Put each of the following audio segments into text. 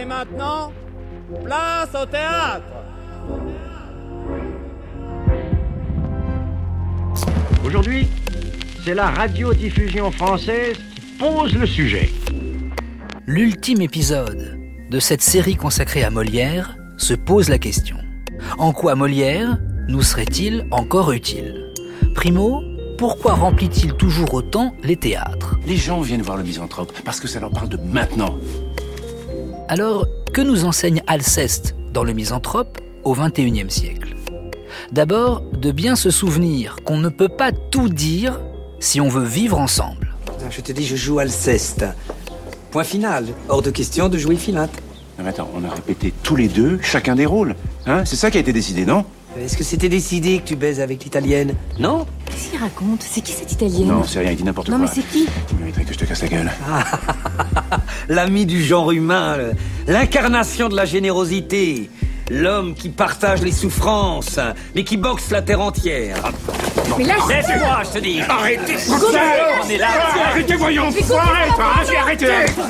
Et maintenant, place au théâtre. Aujourd'hui, c'est la radiodiffusion française qui pose le sujet. L'ultime épisode de cette série consacrée à Molière se pose la question. En quoi Molière nous serait-il encore utile ? Primo, pourquoi remplit-il toujours autant les théâtres ? Les gens viennent voir le Misanthrope parce que ça leur parle de maintenant. Alors, que nous enseigne Alceste dans le Misanthrope au XXIe siècle ? D'abord, de bien se souvenir qu'on ne peut pas tout dire si on veut vivre ensemble. Je te dis, je joue Alceste. Point final. Hors de question de jouer Philinte. Non mais attends, on a répété tous les deux chacun des rôles. Hein ? C'est ça qui a été décidé, non ? Est-ce que c'était décidé que tu baises avec l'italienne ? Non ? Qu'est-ce qu'il raconte ? C'est qui cette italienne ? Non, c'est rien, il dit n'importe quoi. Non mais c'est qui ? Tu mériterais que je te casse la gueule. L'ami du genre humain, l'incarnation de la générosité. L'homme qui partage les souffrances, mais qui boxe la terre entière. Mais là, Laisse-moi, je te dis. Arrêtez, On est là. Arrêtez, voyons. Arrêtez.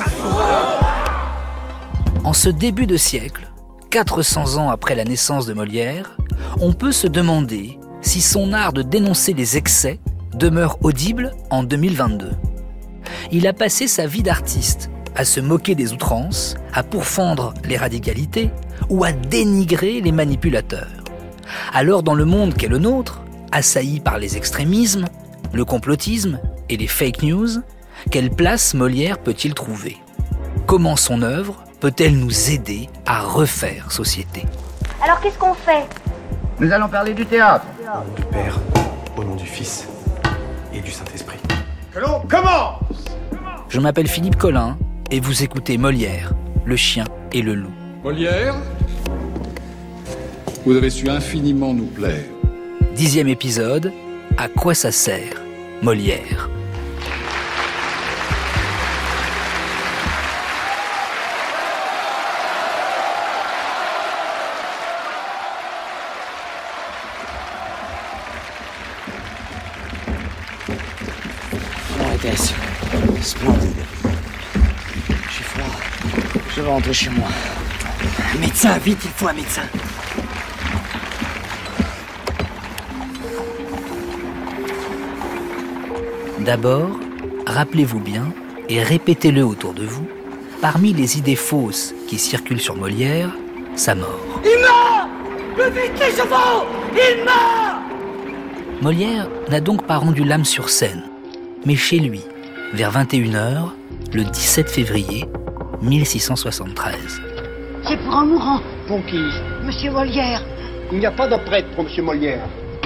En ce début de siècle, 400 ans après la naissance de Molière, on peut se demander si son art de dénoncer les excès demeure audible en 2022. Il a passé sa vie d'artiste à se moquer des outrances, à pourfendre les radicalités ou à dénigrer les manipulateurs. Alors dans le monde qu'est le nôtre, assailli par les extrémismes, le complotisme et les fake news, quelle place Molière peut-il trouver ? Comment son œuvre peut-elle nous aider à refaire société ? Alors qu'est-ce qu'on fait ? Nous allons parler du théâtre. Au nom du Père, au nom du Fils et du Saint-Esprit. Que l'on commence ! Je m'appelle Philippe Collin et vous écoutez Molière, le chien et le loup. Molière, vous avez su infiniment nous plaire. 10e épisode, à quoi ça sert, Molière ? Altesse, splendide. J'ai froid. Je rentre chez moi. Un médecin, vite, il faut un médecin. D'abord, rappelez-vous bien, et répétez-le autour de vous, parmi les idées fausses qui circulent sur Molière, sa mort. Il meurt ! Le vite les chevaux ! Il meurt ! Molière n'a donc pas rendu l'âme sur scène, mais chez lui, vers 21h, le 17 février 1673. C'est pour un mourant. Pour qui ? Monsieur Molière. Il n'y a pas de prêtre pour Monsieur Molière.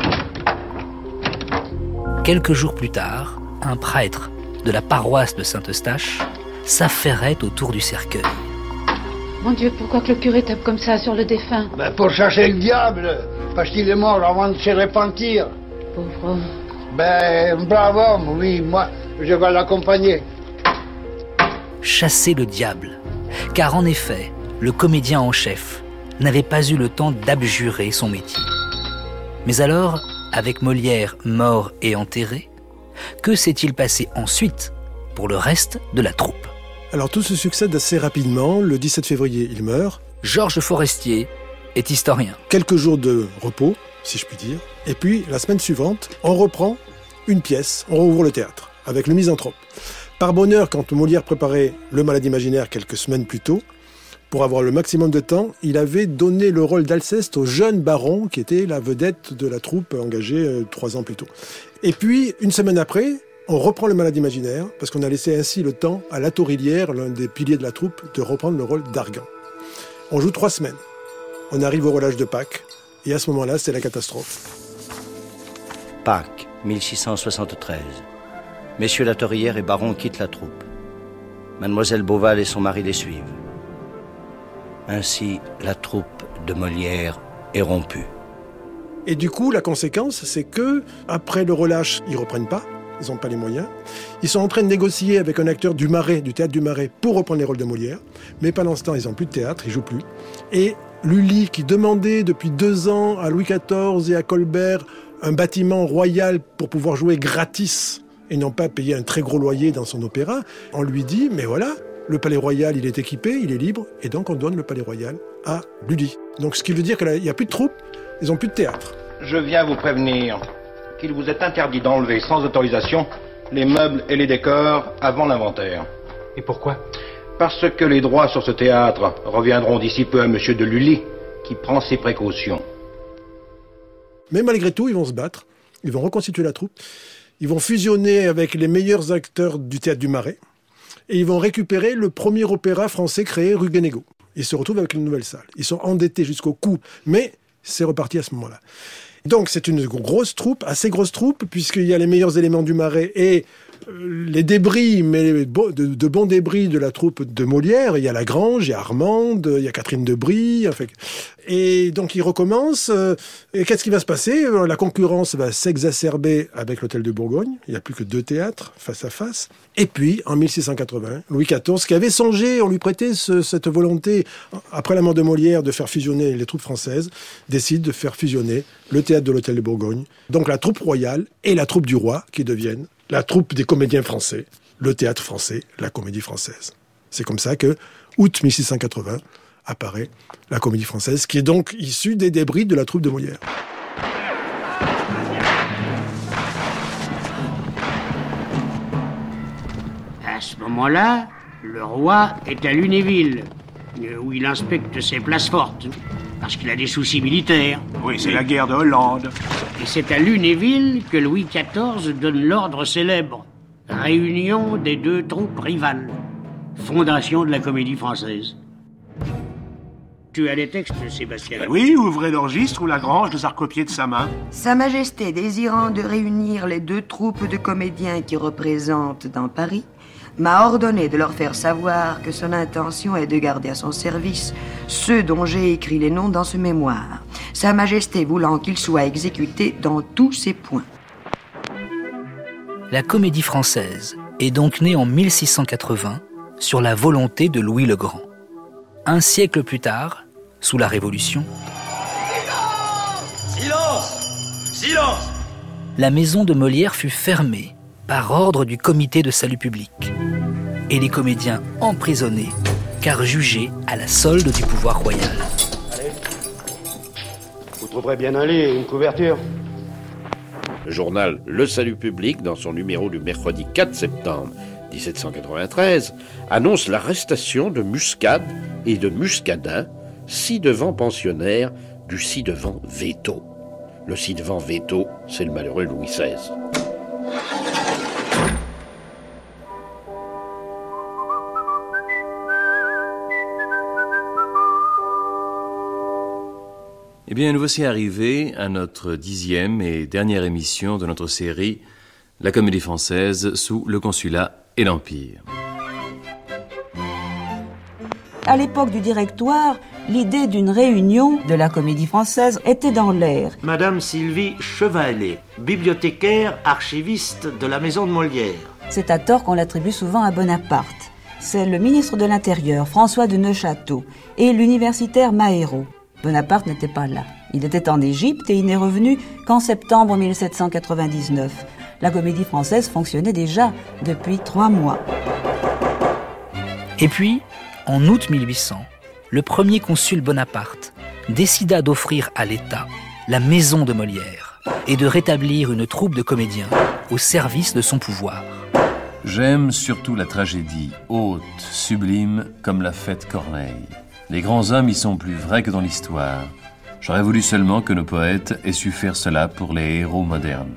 Quelques jours plus tard, un prêtre de la paroisse de Saint-Eustache s'affairait autour du cercueil. Mon Dieu, pourquoi que le curé tape comme ça sur le défunt ? Pour chercher le diable, parce qu'il est mort avant de se repentir. Pauvre homme. Bravo homme, oui, moi, je vais l'accompagner. Chasser le diable, car en effet, le comédien en chef n'avait pas eu le temps d'abjurer son métier. Mais alors, avec Molière mort et enterré, que s'est-il passé ensuite pour le reste de la troupe ? Alors tout se succède assez rapidement. Le 17 février, il meurt. Georges Forestier est historien. Quelques jours de repos, si je puis dire. Et puis, la semaine suivante, on reprend une pièce, on rouvre le théâtre, avec le Misanthrope. Par bonheur, quand Molière préparait Le Malade imaginaire quelques semaines plus tôt, pour avoir le maximum de temps, il avait donné le rôle d'Alceste au jeune baron, qui était la vedette de la troupe engagée 3 ans plus tôt. Et puis, une semaine après, on reprend Le Malade imaginaire, parce qu'on a laissé ainsi le temps à La Torillière, l'un des piliers de la troupe, de reprendre le rôle d'Argan. On joue 3 semaines. On arrive au relâche de Pâques, et à ce moment-là, c'est la catastrophe. Pâques, 1673. Messieurs La Torillière et Baron quittent la troupe. Mademoiselle Beauval et son mari les suivent. Ainsi, la troupe de Molière est rompue. Et du coup, la conséquence, c'est que après le relâche, ils reprennent pas, ils n'ont pas les moyens. Ils sont en train de négocier avec un acteur du Marais, du théâtre du Marais, pour reprendre les rôles de Molière. Mais pendant ce temps, ils n'ont plus de théâtre, ils jouent plus. Et Lully, qui demandait depuis 2 ans à Louis XIV et à Colbert un bâtiment royal pour pouvoir jouer gratis et non pas payer un très gros loyer dans son opéra, on lui dit, mais voilà, Le Palais Royal, il est équipé, il est libre, et donc on donne le Palais Royal à Lully. Donc ce qui veut dire qu'il n'y a plus de troupes, ils n'ont plus de théâtre. Je viens vous prévenir qu'il vous est interdit d'enlever sans autorisation les meubles et les décors avant l'inventaire. Et pourquoi ? Parce que les droits sur ce théâtre reviendront d'ici peu à monsieur de Lully, qui prend ses précautions. Mais malgré tout, ils vont se battre, ils vont reconstituer la troupe, ils vont fusionner avec les meilleurs acteurs du théâtre du Marais, et ils vont récupérer le premier opéra français créé rue Guénégaud. Ils se retrouvent avec une nouvelle salle. Ils sont endettés jusqu'au cou, mais c'est reparti à ce moment-là. Donc c'est une grosse troupe, assez grosse troupe, puisqu'il y a les meilleurs éléments du Marais et les débris, mais de bons débris de la troupe de Molière. Il y a Lagrange, il y a Armande, il y a Catherine de Brie. Enfin, et donc ils recommencent. Et qu'est-ce qui va se passer ? La concurrence va s'exacerber avec l'Hôtel de Bourgogne. Il n'y a plus que 2 théâtres face à face. Et puis, en 1680, Louis XIV, qui avait songé, on lui prêtait cette volonté, après la mort de Molière, de faire fusionner les troupes françaises, décide de faire fusionner le théâtre de l'Hôtel de Bourgogne. Donc la troupe royale et la troupe du roi, qui deviennent la troupe des comédiens français, le théâtre français, la comédie française. C'est comme ça que, août 1680, apparaît la comédie française, qui est donc issue des débris de la troupe de Molière. À ce moment-là, le roi est à Lunéville, où il inspecte ses places fortes, parce qu'il a des soucis militaires. Oui, c'est la guerre de Hollande. Et c'est à Lunéville que Louis XIV donne l'ordre célèbre. Réunion des 2 troupes rivales. Fondation de la comédie française. Tu as les textes, Sébastien? Oui, ouvrez le registre où Lagrange les a recopiés de sa main. Sa Majesté, désirant de réunir les 2 troupes de comédiens qui représentent dans Paris, m'a ordonné de leur faire savoir que son intention est de garder à son service ceux dont j'ai écrit les noms dans ce mémoire, Sa Majesté voulant qu'ils soient exécutés dans tous ses points. La Comédie Française est donc née en 1680 sur la volonté de Louis le Grand. Un siècle plus tard, sous la Révolution, Silence ! Silence ! La maison de Molière fut fermée par ordre du comité de salut public, et les comédiens emprisonnés, car jugés à la solde du pouvoir royal. Allez. Vous trouverez bien un lit et une couverture. Le journal Le Salut Public, dans son numéro du mercredi 4 septembre 1793, annonce l'arrestation de Muscade et de Muscadin, ci-devant pensionnaires du ci-devant Véto. Le ci-devant Véto, c'est le malheureux Louis XVI. Eh bien, nous voici arrivés à notre 10e et dernière émission de notre série La Comédie Française sous le Consulat et l'Empire. À l'époque du Directoire, l'idée d'une réunion de la Comédie Française était dans l'air. Madame Sylvie Chevalet, bibliothécaire, archiviste de la Maison de Molière. C'est à tort qu'on l'attribue souvent à Bonaparte. C'est le ministre de l'Intérieur, François de Neufchâteau, et l'universitaire Mahéreau. Bonaparte n'était pas là. Il était en Égypte et il n'est revenu qu'en septembre 1799. La Comédie Française fonctionnait déjà depuis 3 mois. Et puis, en août 1800, le premier consul Bonaparte décida d'offrir à l'État la maison de Molière et de rétablir une troupe de comédiens au service de son pouvoir. J'aime surtout la tragédie, haute, sublime, comme l'a faite Corneille. Les grands hommes y sont plus vrais que dans l'histoire. J'aurais voulu seulement que nos poètes aient su faire cela pour les héros modernes.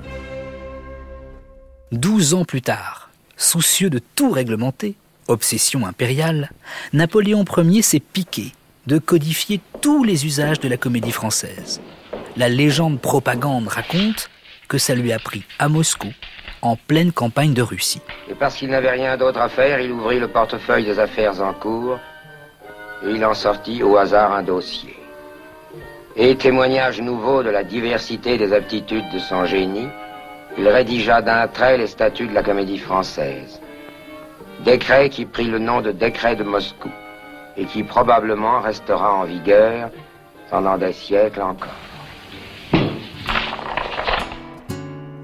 12 ans plus tard, soucieux de tout réglementer, obsession impériale, Napoléon Ier s'est piqué de codifier tous les usages de la comédie française. La légende propagande raconte que ça lui a pris à Moscou, en pleine campagne de Russie. Et parce qu'il n'avait rien d'autre à faire, il ouvrit le portefeuille des affaires en cours et il en sortit au hasard un dossier. Et témoignage nouveau de la diversité des aptitudes de son génie, il rédigea d'un trait les statuts de la Comédie Française. Décret qui prit le nom de décret de Moscou et qui probablement restera en vigueur pendant des siècles encore.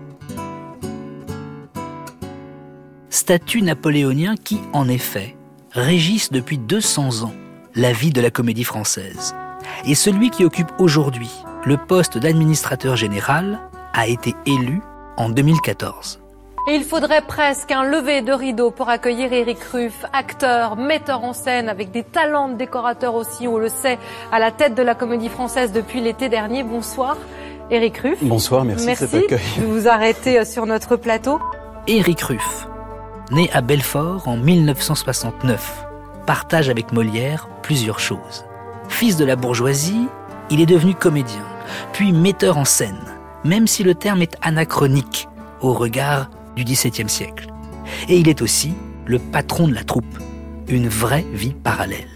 Statut napoléonien qui, en effet, régissent depuis 200 ans la vie de la Comédie Française. Et celui qui occupe aujourd'hui le poste d'administrateur général a été élu en 2014. Et il faudrait presque un lever de rideau pour accueillir Éric Ruff, acteur, metteur en scène, avec des talents de décorateur aussi, on le sait, à la tête de la Comédie Française depuis l'été dernier. Bonsoir, Éric Ruff. Bonsoir, merci de cet accueil. De vous arrêter sur notre plateau. Éric Ruff, né à Belfort en 1969, partage avec Molière plusieurs choses. Fils de la bourgeoisie, il est devenu comédien, puis metteur en scène, même si le terme est anachronique au regard du XVIIe siècle. Et il est aussi le patron de la troupe, une vraie vie parallèle.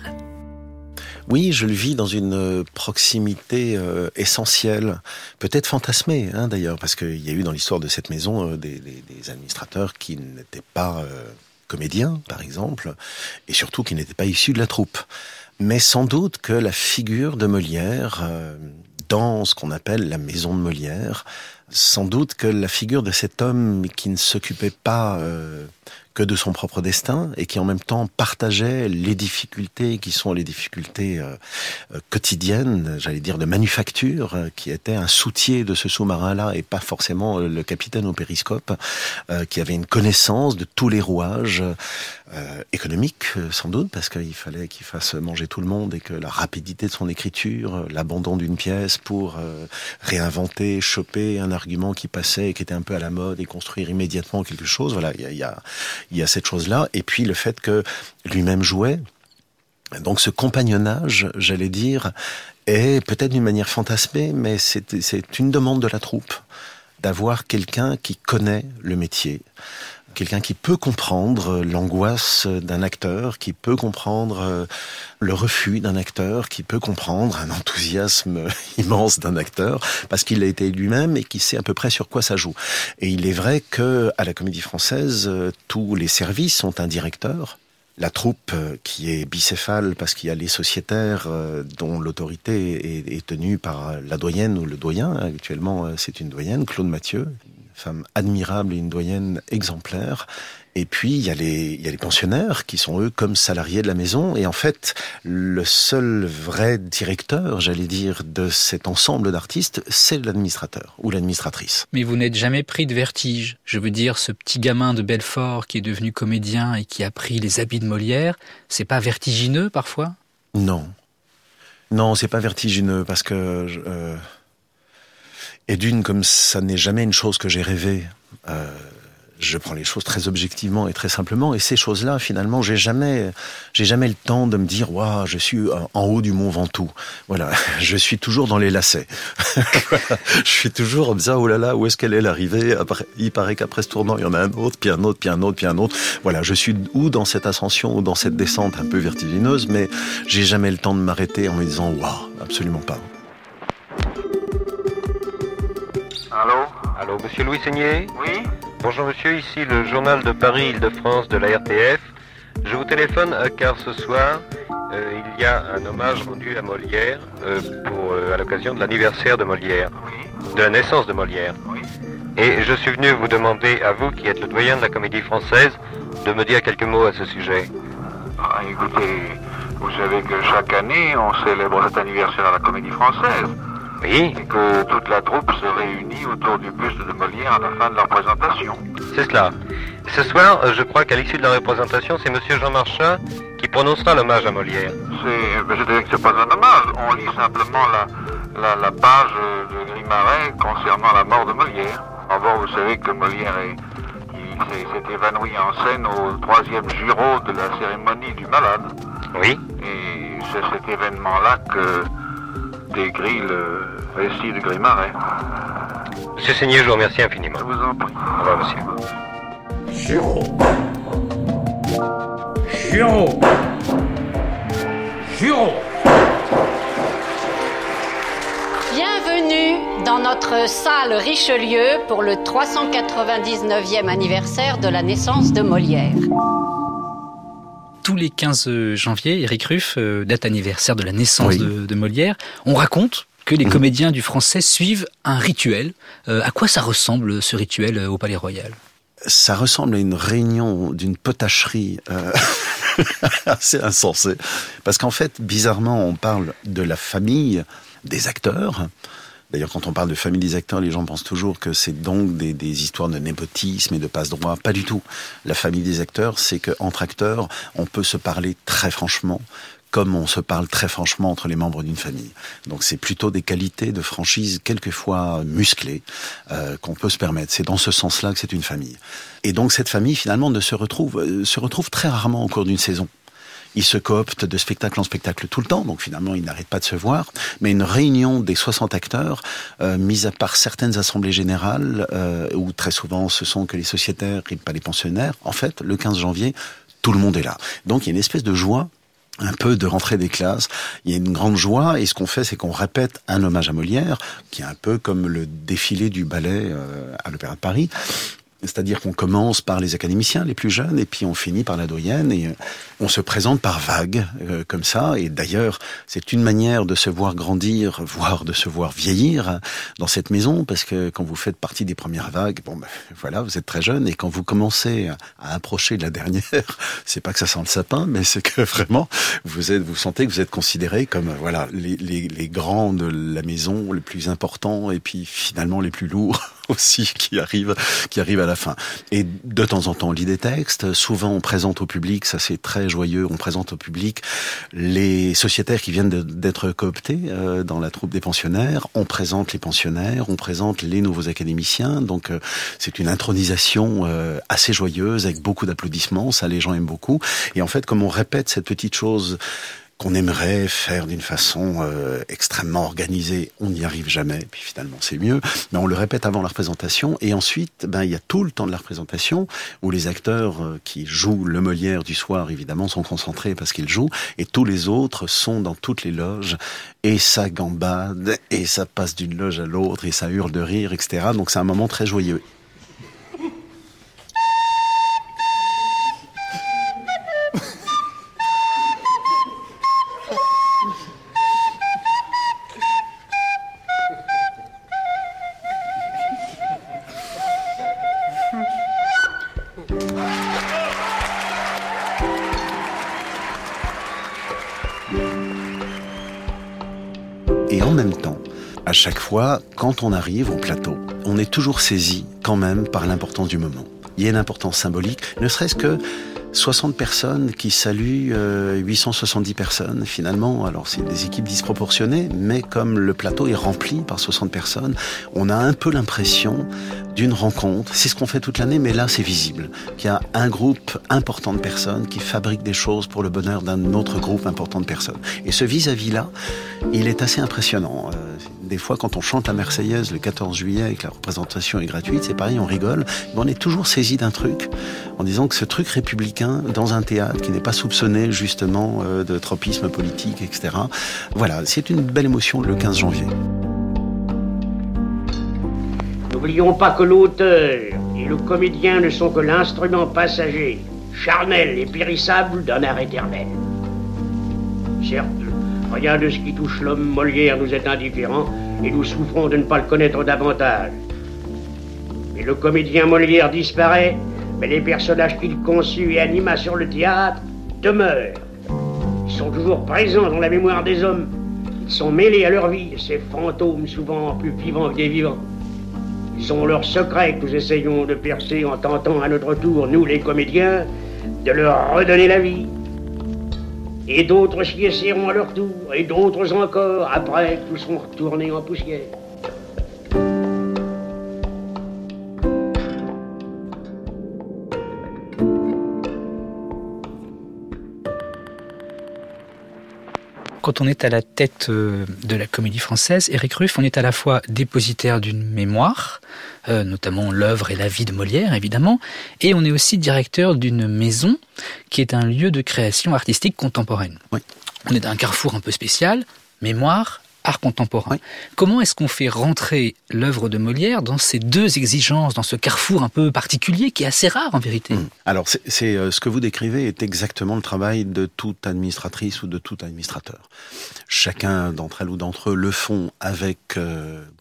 Oui, je le vis dans une proximité essentielle, peut-être fantasmée d'ailleurs, parce qu'il y a eu dans l'histoire de cette maison des administrateurs qui n'étaient pas comédiens, par exemple, et surtout qui n'étaient pas issus de la troupe. Mais sans doute que la figure de Molière, dans ce qu'on appelle la maison de Molière, sans doute que la figure de cet homme qui ne s'occupait pas que de son propre destin et qui en même temps partageait les difficultés qui sont les difficultés quotidiennes, j'allais dire de manufacture, qui était un soutier de ce sous-marin-là et pas forcément le capitaine au périscope, qui avait une connaissance de tous les rouages économiques sans doute, parce qu'il fallait qu'il fasse manger tout le monde et que la rapidité de son écriture, l'abandon d'une pièce pour réinventer, choper un argument qui passait et qui était un peu à la mode et construire immédiatement quelque chose, voilà, il y a cette chose-là, et puis le fait que lui-même jouait. Donc ce compagnonnage, j'allais dire, est peut-être d'une manière fantasmée, mais c'est une demande de la troupe, d'avoir quelqu'un qui connaît le métier, quelqu'un qui peut comprendre l'angoisse d'un acteur, qui peut comprendre le refus d'un acteur, qui peut comprendre un enthousiasme immense d'un acteur, parce qu'il a été lui-même et qui sait à peu près sur quoi ça joue. Et il est vrai que à la Comédie Française, tous les services ont un directeur. La troupe qui est bicéphale parce qu'il y a les sociétaires dont l'autorité est tenue par la doyenne ou le doyen. Actuellement, c'est une doyenne, Claude Mathieu, une femme admirable et une doyenne exemplaire. Et puis, il y a les pensionnaires qui sont, eux, comme salariés de la maison. Et en fait, le seul vrai directeur, j'allais dire, de cet ensemble d'artistes, c'est l'administrateur ou l'administratrice. Mais vous n'êtes jamais pris de vertige. Je veux dire, ce petit gamin de Belfort qui est devenu comédien et qui a pris les habits de Molière, c'est pas vertigineux, parfois ? Non. Non, c'est pas vertigineux, parce que... Et d'une, comme ça n'est jamais une chose que j'ai rêvée... Je prends les choses très objectivement et très simplement, et ces choses-là, finalement, j'ai jamais le temps de me dire, waouh, je suis en haut du mont Ventoux. Voilà, je suis toujours dans les lacets. Je suis toujours en me disant, oh là là, où est-ce qu'elle est l'arrivée ? Il paraît qu'après ce tournant, il y en a un autre, puis un autre, puis un autre, puis un autre. Voilà, je suis ou dans cette ascension ou dans cette descente un peu vertigineuse, mais j'ai jamais le temps de m'arrêter en me disant, waouh, absolument pas. Allô ? Allô, monsieur Louis Seigné ? Oui ? Bonjour monsieur, ici le journal de Paris-Île-de-France de la RTF. Je vous téléphone car ce soir, il y a un hommage rendu à Molière à l'occasion de l'anniversaire de Molière, de la naissance de Molière. Et je suis venu vous demander, à vous qui êtes le doyen de la Comédie Française, de me dire quelques mots à ce sujet. Ah, écoutez, vous savez que chaque année, on célèbre cet anniversaire à la Comédie Française. Oui. Et que toute la troupe se réunit autour du buste de Molière à la fin de la représentation. C'est cela. Ce soir, je crois qu'à l'issue de la représentation, c'est monsieur Jean Marchand qui prononcera l'hommage à Molière. C'est-à-dire que c'est pas un hommage. On lit simplement la page de Grimaret concernant la mort de Molière. D'abord, vous savez que Molière s'est évanoui en scène au 3e Giraud de la cérémonie du malade. Oui. Et c'est cet événement-là que décrit le récit de Grimaret. Monsieur Seigné, je vous remercie infiniment. Je vous en prie. Au revoir, monsieur. Giraud. Giraud. Giraud. Bienvenue dans notre salle Richelieu pour le 399e anniversaire de la naissance de Molière. Tous les 15 janvier, Éric Ruff, date anniversaire de la naissance de Molière, on raconte que les comédiens du Français suivent un rituel. À quoi ça ressemble, ce rituel, au Palais Royal ? Ça ressemble à une réunion d'une potacherie assez insensé. Parce qu'en fait, bizarrement, on parle de la famille des acteurs. D'ailleurs, quand on parle de famille des acteurs, les gens pensent toujours que c'est donc des histoires de népotisme et de passe-droit. Pas du tout. La famille des acteurs, c'est qu'entre acteurs, on peut se parler très franchement, comme on se parle très franchement entre les membres d'une famille. Donc c'est plutôt des qualités de franchise quelquefois musclées qu'on peut se permettre. C'est dans ce sens-là que c'est une famille. Et donc cette famille, finalement, se retrouve très rarement au cours d'une saison. Ils se cooptent de spectacle en spectacle tout le temps, donc finalement ils n'arrêtent pas de se voir. Mais une réunion des 60 acteurs, mis à part certaines assemblées générales, où très souvent ce sont que les sociétaires et pas les pensionnaires, en fait, le 15 janvier, tout le monde est là. Donc il y a une espèce de joie, un peu de rentrée des classes. Il y a une grande joie, et ce qu'on fait, c'est qu'on répète un hommage à Molière, qui est un peu comme le défilé du ballet à l'Opéra de Paris. C'est-à-dire qu'on commence par les académiciens les plus jeunes, et puis on finit par la doyenne, et on se présente par vagues, comme ça. Et d'ailleurs, c'est une manière de se voir grandir, voire de se voir vieillir dans cette maison, parce que quand vous faites partie des premières vagues, voilà, vous êtes très jeune, et quand vous commencez à approcher de la dernière, c'est pas que ça sent le sapin, mais c'est que vraiment, vous sentez que vous êtes considérés comme, voilà, les grands de la maison, les plus importants, et puis finalement les plus lourds aussi, qui arrivent à la fin. Et de temps en temps, on lit des textes. Souvent, on présente au public, ça c'est très joyeux, on présente au public les sociétaires qui viennent d'être cooptés dans la troupe des pensionnaires. On présente les pensionnaires, on présente les nouveaux académiciens. Donc, c'est une intronisation assez joyeuse, avec beaucoup d'applaudissements. Ça, les gens aiment beaucoup. Et en fait, comme on répète cette petite chose qu'on aimerait faire d'une façon extrêmement organisée, on n'y arrive jamais, puis finalement c'est mieux, mais on le répète avant la représentation, et ensuite, il y a tout le temps de la représentation, où les acteurs qui jouent le Molière du soir, évidemment, sont concentrés parce qu'ils jouent, et tous les autres sont dans toutes les loges, et ça gambade, et ça passe d'une loge à l'autre, et ça hurle de rire, etc. Donc c'est un moment très joyeux. Et en même temps, à chaque fois, quand on arrive au plateau, on est toujours saisi quand même par l'importance du moment. Il y a une importance symbolique, ne serait-ce que 60 personnes qui saluent 870 personnes, finalement. Alors, c'est des équipes disproportionnées, mais comme le plateau est rempli par 60 personnes, on a un peu l'impression d'une rencontre. C'est ce qu'on fait toute l'année, mais là, c'est visible. Qu'il y a un groupe important de personnes qui fabriquent des choses pour le bonheur d'un autre groupe important de personnes. Et ce vis-à-vis-là, il est assez impressionnant. Des fois, quand on chante la Marseillaise le 14 juillet et que la représentation est gratuite, c'est pareil, on rigole. Mais on est toujours saisi d'un truc, en disant que ce truc républicain, dans un théâtre qui n'est pas soupçonné, justement, de tropisme politique, etc. Voilà, c'est une belle émotion le 15 janvier. N'oublions pas que l'auteur et le comédien ne sont que l'instrument passager, charnel et périssable d'un art éternel. Certes, rien de ce qui touche l'homme Molière nous est indifférent, et nous souffrons de ne pas le connaître davantage. Mais le comédien Molière disparaît, mais les personnages qu'il conçut et anima sur le théâtre demeurent. Ils sont toujours présents dans la mémoire des hommes. Ils sont mêlés à leur vie, ces fantômes souvent plus vivants que des vivants. Ils ont leurs secrets que nous essayons de percer en tentant à notre tour, nous les comédiens, de leur redonner la vie. Et d'autres s'y essaieront à leur tour, et d'autres encore, après que tous seront retournés en poussière. Quand on est à la tête de la Comédie Française, Éric Ruff, on est à la fois dépositaire d'une mémoire, notamment l'œuvre et la vie de Molière, évidemment, et on est aussi directeur d'une maison qui est un lieu de création artistique contemporaine. Oui. On est à un carrefour un peu spécial, mémoire, art contemporain. Oui. Comment est-ce qu'on fait rentrer l'œuvre de Molière dans ces deux exigences, dans ce carrefour un peu particulier qui est assez rare en vérité? Alors, c'est ce que vous décrivez est exactement le travail de toute administratrice ou de tout administrateur. Chacun d'entre elles ou d'entre eux le font avec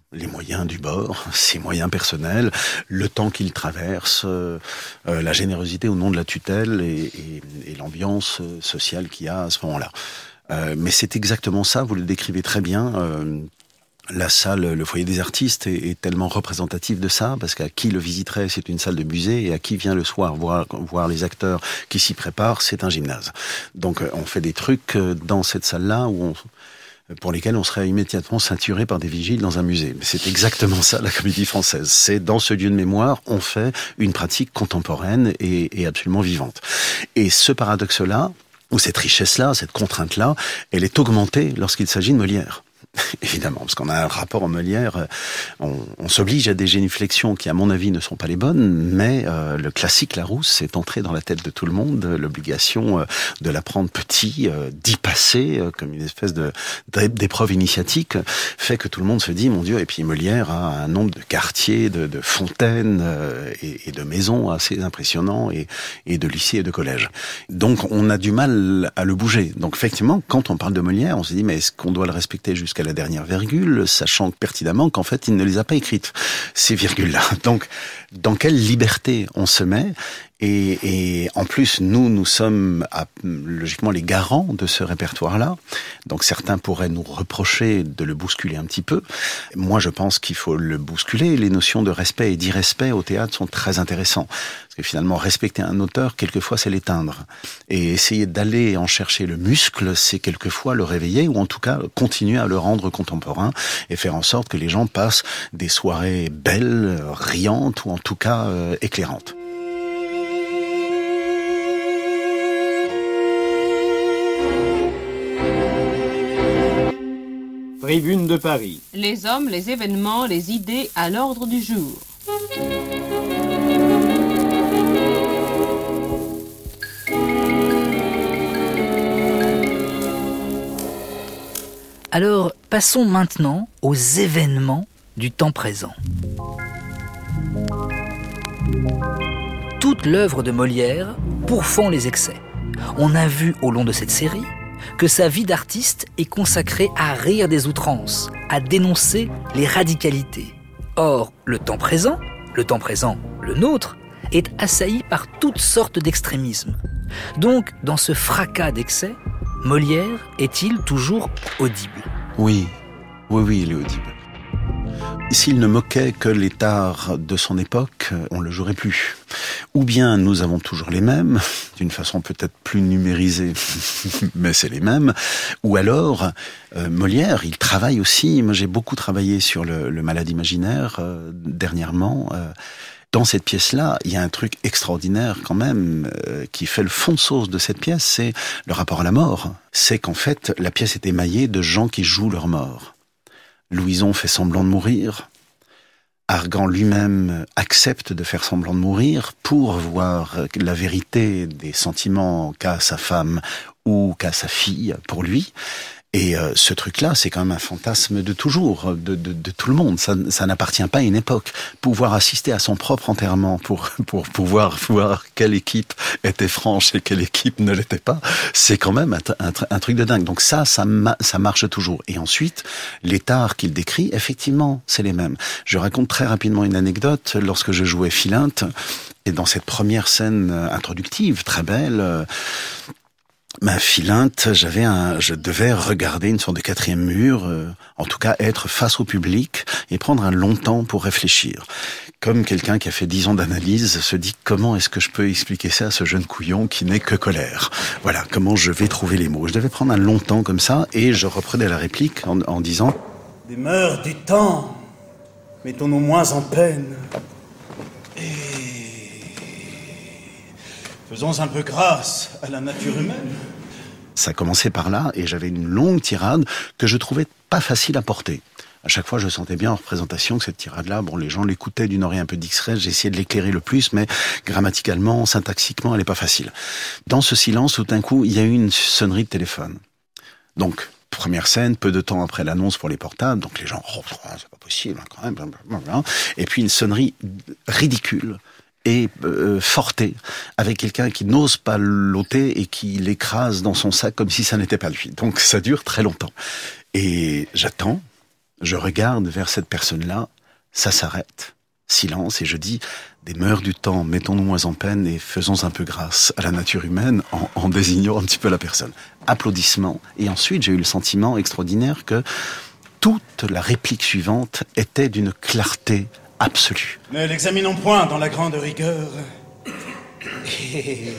les moyens du bord, ses moyens personnels, le temps qu'il traverse, la générosité au nom de la tutelle et l'ambiance sociale qu'il y a à ce moment-là. Mais c'est exactement ça, vous le décrivez très bien. La salle, le foyer des artistes est tellement représentatif de ça, parce qu'à qui le visiterait, c'est une salle de musée, et à qui vient le soir voir les acteurs qui s'y préparent, c'est un gymnase. Donc on fait des trucs dans cette salle-là pour lesquels on serait immédiatement ceinturé par des vigiles dans un musée. Mais c'est exactement ça, la Comédie Française. C'est dans ce lieu de mémoire, on fait une pratique contemporaine et absolument vivante. Et ce paradoxe-là, ou cette richesse-là, cette contrainte-là, elle est augmentée lorsqu'il s'agit de Molière. Évidemment, parce qu'on a un rapport à Molière, on s'oblige à des génuflexions qui, à mon avis, ne sont pas les bonnes, mais le classique Larousse est entré dans la tête de tout le monde, l'obligation de l'apprendre petit, d'y passer, comme une espèce d'épreuve initiatique, fait que tout le monde se dit, mon Dieu, et puis Molière a un nombre de quartiers, de fontaines et de maisons assez impressionnants, et de lycées et de collèges. Donc on a du mal à le bouger. Donc effectivement, quand on parle de Molière, on se dit, mais est-ce qu'on doit le respecter jusqu'à la dernière virgule, sachant pertinemment qu'en fait, il ne les a pas écrites, ces virgules-là. Donc, dans quelle liberté on se met ? Et en plus, nous sommes logiquement les garants de ce répertoire-là. Donc certains pourraient nous reprocher de le bousculer un petit peu. Moi, je pense qu'il faut le bousculer. Les notions de respect et d'irrespect au théâtre sont très intéressantes. Parce que finalement, respecter un auteur, quelquefois, c'est l'éteindre. Et essayer d'aller en chercher le muscle, c'est quelquefois le réveiller, ou en tout cas, continuer à le rendre contemporain, et faire en sorte que les gens passent des soirées belles, riantes, ou en tout cas éclairantes. Tribune de Paris. Les hommes, les événements, les idées à l'ordre du jour. Alors, passons maintenant aux événements du temps présent. Toute l'œuvre de Molière pourfend les excès. On a vu au long de cette série que sa vie d'artiste est consacrée à rire des outrances, à dénoncer les radicalités. Or, le temps présent, le nôtre, est assailli par toutes sortes d'extrémismes. Donc, dans ce fracas d'excès, Molière est-il toujours audible ? Oui, il est audible. S'il ne moquait que les tares de son époque, on le jouerait plus. Ou bien nous avons toujours les mêmes, d'une façon peut-être plus numérisée, mais c'est les mêmes. Ou alors, Molière, il travaille aussi. Moi, j'ai beaucoup travaillé sur le malade imaginaire dernièrement. Dans cette pièce-là, il y a un truc extraordinaire quand même qui fait le fond de sauce de cette pièce, c'est le rapport à la mort. C'est qu'en fait, la pièce est émaillée de gens qui jouent leur mort. Louison fait semblant de mourir. Argan lui-même accepte de faire semblant de mourir pour voir la vérité des sentiments qu'a sa femme ou qu'a sa fille pour lui. Et ce truc-là, c'est quand même un fantasme de toujours, de tout le monde. Ça n'appartient pas à une époque. Pouvoir assister à son propre enterrement pour pouvoir voir quelle équipe était franche et quelle équipe ne l'était pas, c'est quand même un truc de dingue. Donc ça marche toujours. Et ensuite, les tares qu'il décrit, effectivement, c'est les mêmes. Je raconte très rapidement une anecdote. Lorsque je jouais Philinte, et dans cette première scène introductive, très belle, ma Philinte, je devais regarder une sorte de quatrième mur, en tout cas être face au public et prendre un long temps pour réfléchir. Comme quelqu'un qui a fait 10 ans d'analyse se dit comment est-ce que je peux expliquer ça à ce jeune couillon qui n'est que colère. Voilà, comment je vais trouver les mots. Je devais prendre un long temps comme ça et je reprenais la réplique en disant « Des mœurs du temps, mettons-nous moins en peine. Et faisons un peu grâce à la nature humaine. » Ça commençait par là, et j'avais une longue tirade que je trouvais pas facile à porter. À chaque fois, je sentais bien en représentation que cette tirade-là, les gens l'écoutaient d'une oreille un peu discrète, j'essayais de l'éclairer le plus, mais grammaticalement, syntaxiquement, elle est pas facile. Dans ce silence, tout d'un coup, il y a eu une sonnerie de téléphone. Donc, première scène, peu de temps après l'annonce pour les portables, donc les gens, c'est pas possible, quand même, blablabla. Et puis une sonnerie ridicule et fortée, avec quelqu'un qui n'ose pas l'ôter et qui l'écrase dans son sac comme si ça n'était pas lui. Donc ça dure très longtemps. Et j'attends, Je regarde vers cette personne-là, ça s'arrête. Silence, et je dis, des mœurs du temps, mettons-nous moins en peine et faisons un peu grâce à la nature humaine en désignant un petit peu la personne. Applaudissements. Et ensuite, j'ai eu le sentiment extraordinaire que toute la réplique suivante était d'une clarté absolue. Ne l'examinons point dans la grande rigueur. Et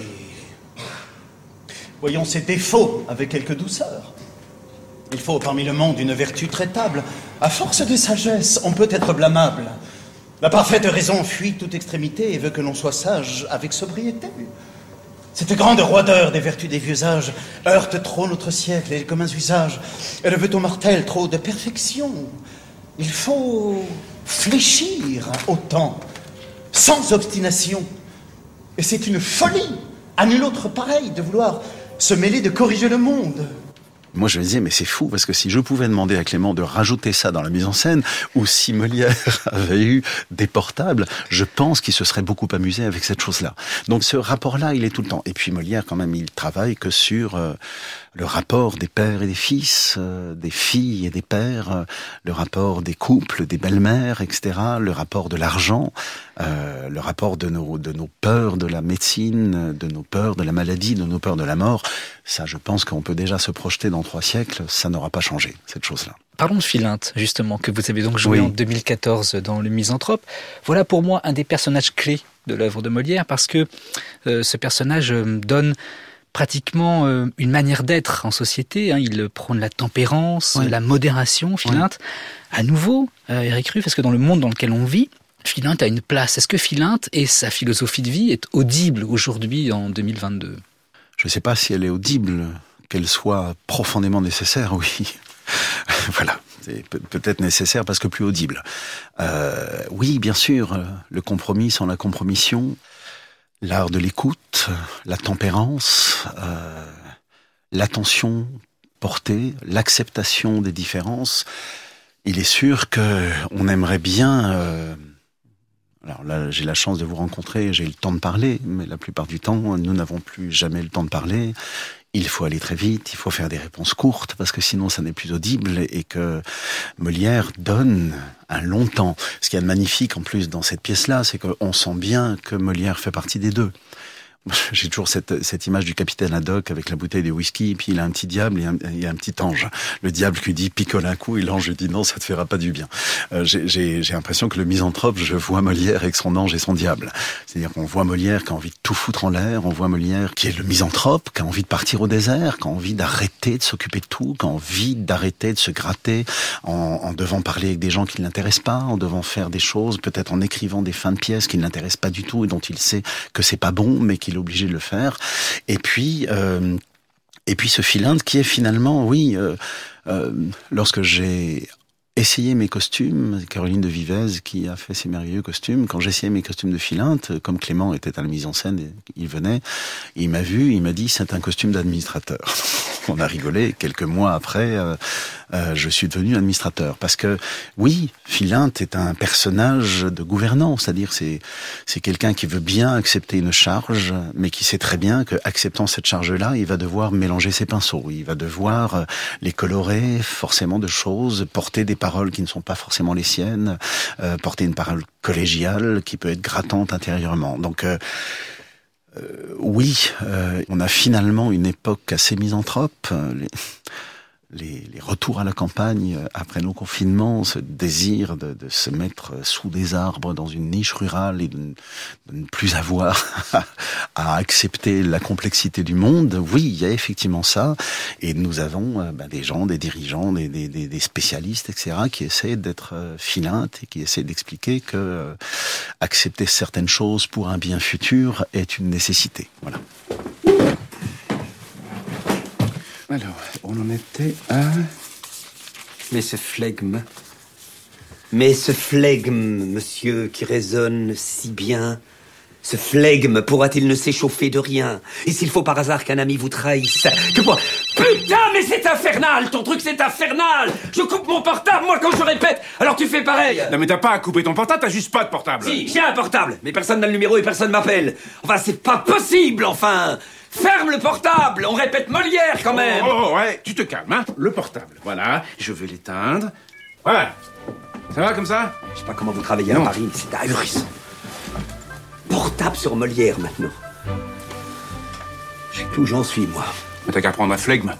voyons ses défauts avec quelque douceur. Il faut parmi le monde une vertu traitable. À force de sagesse, on peut être blâmable. La parfaite raison fuit toute extrémité et veut que l'on soit sage avec sobriété. Cette grande roideur des vertus des vieux âges heurte trop notre siècle et les communs usages. Elle veut au mortel trop de perfection. Il faut fléchir au temps, sans obstination. Et c'est une folie, à nul autre pareil, de vouloir se mêler de corriger le monde. Moi, je me disais, mais c'est fou, parce que si je pouvais demander à Clément de rajouter ça dans la mise en scène, ou si Molière avait eu des portables, je pense qu'il se serait beaucoup amusé avec cette chose-là. Donc ce rapport-là, il est tout le temps. Et puis Molière, quand même, il travaille que sur le rapport des pères et des fils, des filles et des pères, le rapport des couples, des belles-mères, etc., le rapport de l'argent, le rapport de nos peurs de la médecine, de nos peurs de la maladie, de nos peurs de la mort. Ça, je pense qu'on peut déjà se projeter dans 3 siècles, ça n'aura pas changé, cette chose-là. Parlons de Philinte, justement, que vous avez donc joué en 2014 dans Le Misanthrope. Voilà pour moi un des personnages clés de l'œuvre de Molière, parce que ce personnage donne pratiquement une manière d'être en société. Il prône la tempérance, la modération, Philinte. À nouveau, Éric Ruff, est-ce que dans le monde dans lequel on vit, Philinte a une place? Est-ce que Philinte et sa philosophie de vie est audible aujourd'hui en 2022? Je ne sais pas si elle est audible, qu'elle soit profondément nécessaire, oui. Voilà, c'est peut-être nécessaire parce que plus audible. Oui, bien sûr, le compromis sans la compromission, l'art de l'écoute, la tempérance, l'attention portée, l'acceptation des différences. Il est sûr que on aimerait bien... Alors là, j'ai la chance de vous rencontrer, j'ai le temps de parler, mais la plupart du temps, nous n'avons plus jamais le temps de parler. Il faut aller très vite, il faut faire des réponses courtes, parce que sinon ça n'est plus audible, et que Molière donne un long temps. Ce qu'il y a de magnifique en plus dans cette pièce-là, c'est qu'on sent bien que Molière fait partie des deux. J'ai toujours cette image du capitaine Haddock avec la bouteille de whisky, puis il a un petit diable et il y a un petit ange. Le diable lui dit picole un coup et l'ange lui dit non, ça te fera pas du bien. J'ai l'impression que le misanthrope, je vois Molière avec son ange et son diable. C'est-à-dire qu'on voit Molière qui a envie de tout foutre en l'air, on voit Molière qui est le misanthrope, qui a envie de partir au désert, qui a envie d'arrêter de s'occuper de tout, qui a envie d'arrêter de se gratter en devant parler avec des gens qui ne l'intéressent pas, en devant faire des choses, peut-être en écrivant des fins de pièces qui ne l'intéressent pas du tout et dont il sait que c'est pas bon, mais qu'il est obligé de le faire. Et puis ce Philinte qui est finalement, lorsque j'ai essayé mes costumes, Caroline de Vivèze qui a fait ces merveilleux costumes, quand j'ai essayé mes costumes de Philinte, comme Clément était à la mise en scène, et il venait, il m'a vu, il m'a dit c'est un costume d'administrateur. On a rigolé, quelques mois après, je suis devenu administrateur. Parce que, oui, Philinte est un personnage de gouvernant, c'est-à-dire c'est quelqu'un qui veut bien accepter une charge, mais qui sait très bien qu'acceptant cette charge-là, il va devoir mélanger ses pinceaux, il va devoir les colorer forcément de choses, porter des paroles qui ne sont pas forcément les siennes, porter une parole collégiale qui peut être grattante intérieurement. Donc, on a finalement une époque assez misanthrope. Les retours à la campagne après nos confinements, ce désir de se mettre sous des arbres dans une niche rurale et de ne plus avoir à accepter la complexité du monde. Oui, il y a effectivement ça. Et nous avons des gens, des dirigeants, des spécialistes, etc., qui essaient d'être Philinte et qui essaient d'expliquer que accepter certaines choses pour un bien futur est une nécessité. Voilà. Alors, on en était à... Mais ce flegme, monsieur, qui résonne si bien, ce flegme pourra-t-il ne s'échauffer de rien? Et s'il faut par hasard qu'un ami vous trahisse, que quoi? Putain, mais c'est infernal, ton truc c'est infernal! Je coupe mon portable, moi, quand je répète, alors tu fais pareil! Non mais t'as pas à couper ton portable, t'as juste pas de portable! Si, j'ai un portable, mais personne n'a le numéro et personne m'appelle! Enfin, c'est pas possible, enfin! Ferme le portable! On répète Molière, quand même! Oh, ouais, tu te calmes, hein? Le portable, voilà, je vais l'éteindre. Ouais. Ça va comme ça? Je sais pas comment vous travaillez à Paris, c'est ahurissant. Portable sur Molière, maintenant. Je sais plus où j'en suis, moi. Mais t'as qu'à prendre ma flegme.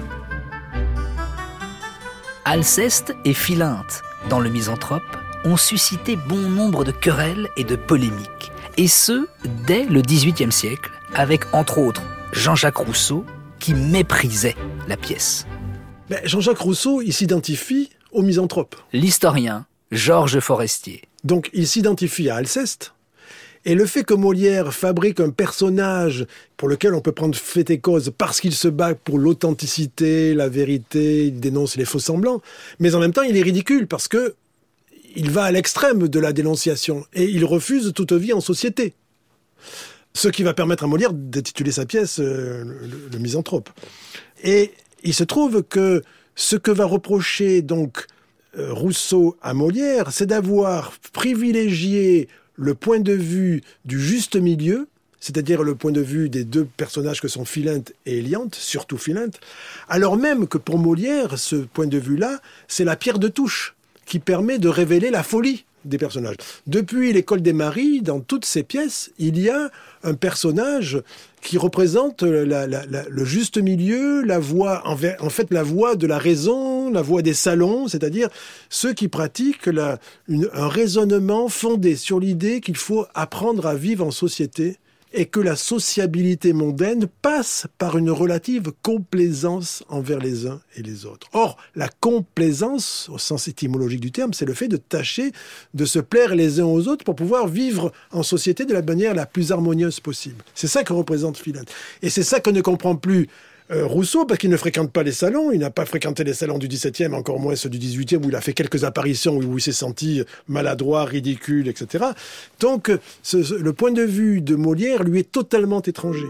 Alceste et Philinte, dans Le Misanthrope, ont suscité bon nombre de querelles et de polémiques. Et ce, dès le XVIIIe siècle, avec entre autres Jean-Jacques Rousseau, qui méprisait la pièce. Mais Jean-Jacques Rousseau, il s'identifie au misanthrope. L'historien Georges Forestier. Donc il s'identifie à Alceste. Et le fait que Molière fabrique un personnage pour lequel on peut prendre fait et cause parce qu'il se bat pour l'authenticité, la vérité, il dénonce les faux-semblants, mais en même temps il est ridicule parce que il va à l'extrême de la dénonciation et il refuse toute vie en société. Ce qui va permettre à Molière d'intituler sa pièce le Misanthrope. Et il se trouve que ce que va reprocher donc Rousseau à Molière, c'est d'avoir privilégié le point de vue du juste milieu, c'est-à-dire le point de vue des deux personnages que sont Philinte et Éliante, surtout Philinte, alors même que pour Molière, ce point de vue-là, c'est la pierre de touche qui permet de révéler la folie des personnages. Depuis l'École des Maris, dans toutes ces pièces, il y a un personnage qui représente le juste milieu, la voie, en fait la voie de la raison, la voie des salons, c'est-à-dire ceux qui pratiquent un raisonnement fondé sur l'idée qu'il faut apprendre à vivre en société et que la sociabilité mondaine passe par une relative complaisance envers les uns et les autres. Or, la complaisance, au sens étymologique du terme, c'est le fait de tâcher de se plaire les uns aux autres pour pouvoir vivre en société de la manière la plus harmonieuse possible. C'est ça que représente Philinte. Et c'est ça que ne comprend plus Rousseau, parce qu'il ne fréquente pas les salons, il n'a pas fréquenté les salons du XVIIe, encore moins ceux du XVIIIe, où il a fait quelques apparitions, où il s'est senti maladroit, ridicule, etc. Donc, le point de vue de Molière lui est totalement étranger.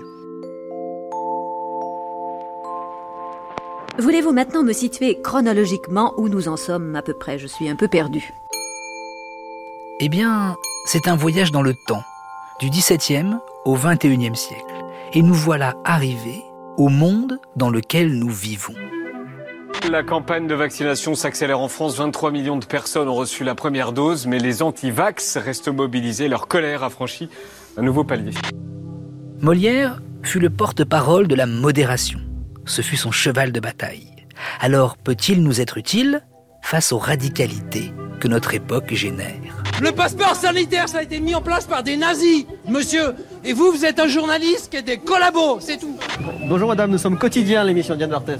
Voulez-vous maintenant me situer chronologiquement où nous en sommes à peu près? Je suis un peu perdu. Eh bien, c'est un voyage dans le temps, du XVIIe au XXIe siècle. Et nous voilà arrivés au monde dans lequel nous vivons. La campagne de vaccination s'accélère en France. 23 millions de personnes ont reçu la première dose, mais les anti-vax restent mobilisés. Leur colère a franchi un nouveau palier. Molière fut le porte-parole de la modération. Ce fut son cheval de bataille. Alors peut-il nous être utile face aux radicalités que notre époque génère? Le passeport sanitaire, ça a été mis en place par des nazis, monsieur. Et vous, vous êtes un journaliste qui est des collabos, c'est tout. Bonjour madame, nous sommes Quotidien, l'émission Diane D'Arthez.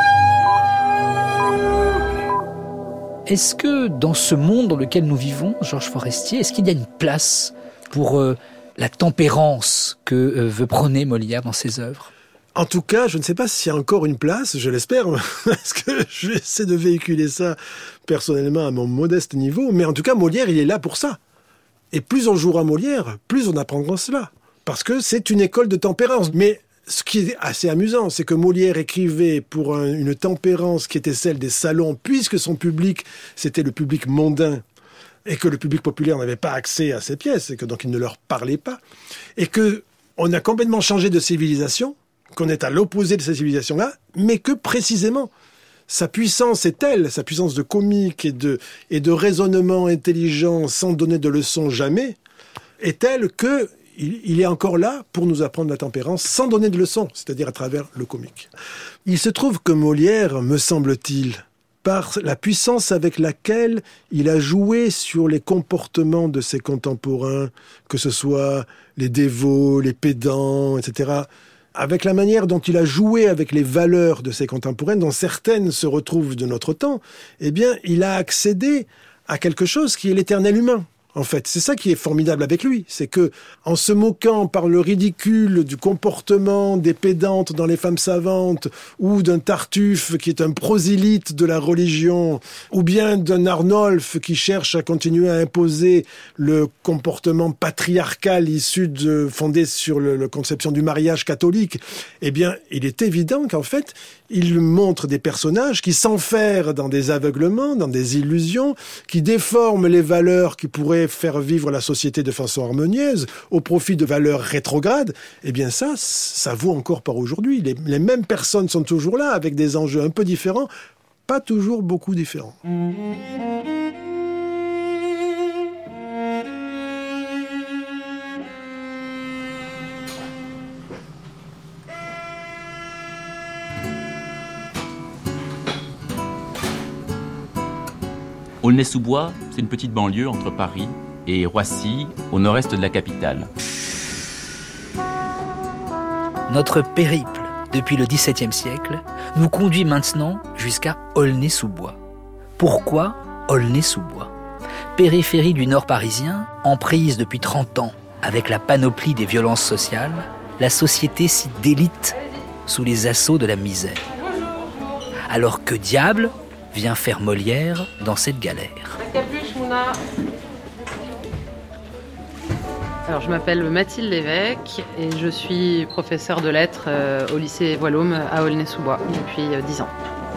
Est-ce que dans ce monde dans lequel nous vivons, Georges Forestier, est-ce qu'il y a une place pour la tempérance que veut prôner Molière dans ses œuvres? En tout cas, je ne sais pas s'il y a encore une place, je l'espère, parce que j'essaie de véhiculer ça personnellement à mon modeste niveau, mais en tout cas, Molière, il est là pour ça. Et plus on jouera Molière, plus on apprendra cela. Parce que c'est une école de tempérance. Mais ce qui est assez amusant, c'est que Molière écrivait pour une tempérance qui était celle des salons, puisque son public, c'était le public mondain, et que le public populaire n'avait pas accès à ses pièces, et que donc il ne leur parlait pas. Et que on a complètement changé de civilisation, qu'on est à l'opposé de cette civilisation-là, mais que précisément, sa puissance est telle, sa puissance de comique et de raisonnement intelligent sans donner de leçons jamais, est telle que il est encore là pour nous apprendre la tempérance sans donner de leçons, c'est-à-dire à travers le comique. Il se trouve que Molière, me semble-t-il, par la puissance avec laquelle il a joué sur les comportements de ses contemporains, que ce soit les dévots, les pédants, etc., avec la manière dont il a joué avec les valeurs de ses contemporains, dont certaines se retrouvent de notre temps, eh bien, il a accédé à quelque chose qui est l'éternel humain. En fait, c'est ça qui est formidable avec lui, c'est que, en se moquant par le ridicule du comportement des pédantes dans Les Femmes savantes, ou d'un Tartuffe qui est un prosélyte de la religion, ou bien d'un Arnolphe qui cherche à continuer à imposer le comportement patriarcal fondé sur la conception du mariage catholique, eh bien, il est évident qu'en fait, il montre des personnages qui s'enferment dans des aveuglements, dans des illusions, qui déforment les valeurs qui pourraient faire vivre la société de façon harmonieuse au profit de valeurs rétrogrades. Eh bien ça vaut encore par aujourd'hui. Les mêmes personnes sont toujours là avec des enjeux un peu différents pas toujours beaucoup différents. Aulnay-sous-Bois, c'est une petite banlieue entre Paris et Roissy, au nord-est de la capitale. Notre périple depuis le XVIIe siècle nous conduit maintenant jusqu'à Aulnay-sous-Bois. Pourquoi Aulnay-sous-Bois ? Périphérie du nord parisien, en prise depuis 30 ans avec la panoplie des violences sociales, la société s'y délite sous les assauts de la misère. Alors que diable vient faire Molière dans cette galère ? La capuche, Mouna. Alors, je m'appelle Mathilde Lévesque et je suis professeure de lettres au lycée Voilhomme à Aulnay-sous-Bois depuis 10 ans.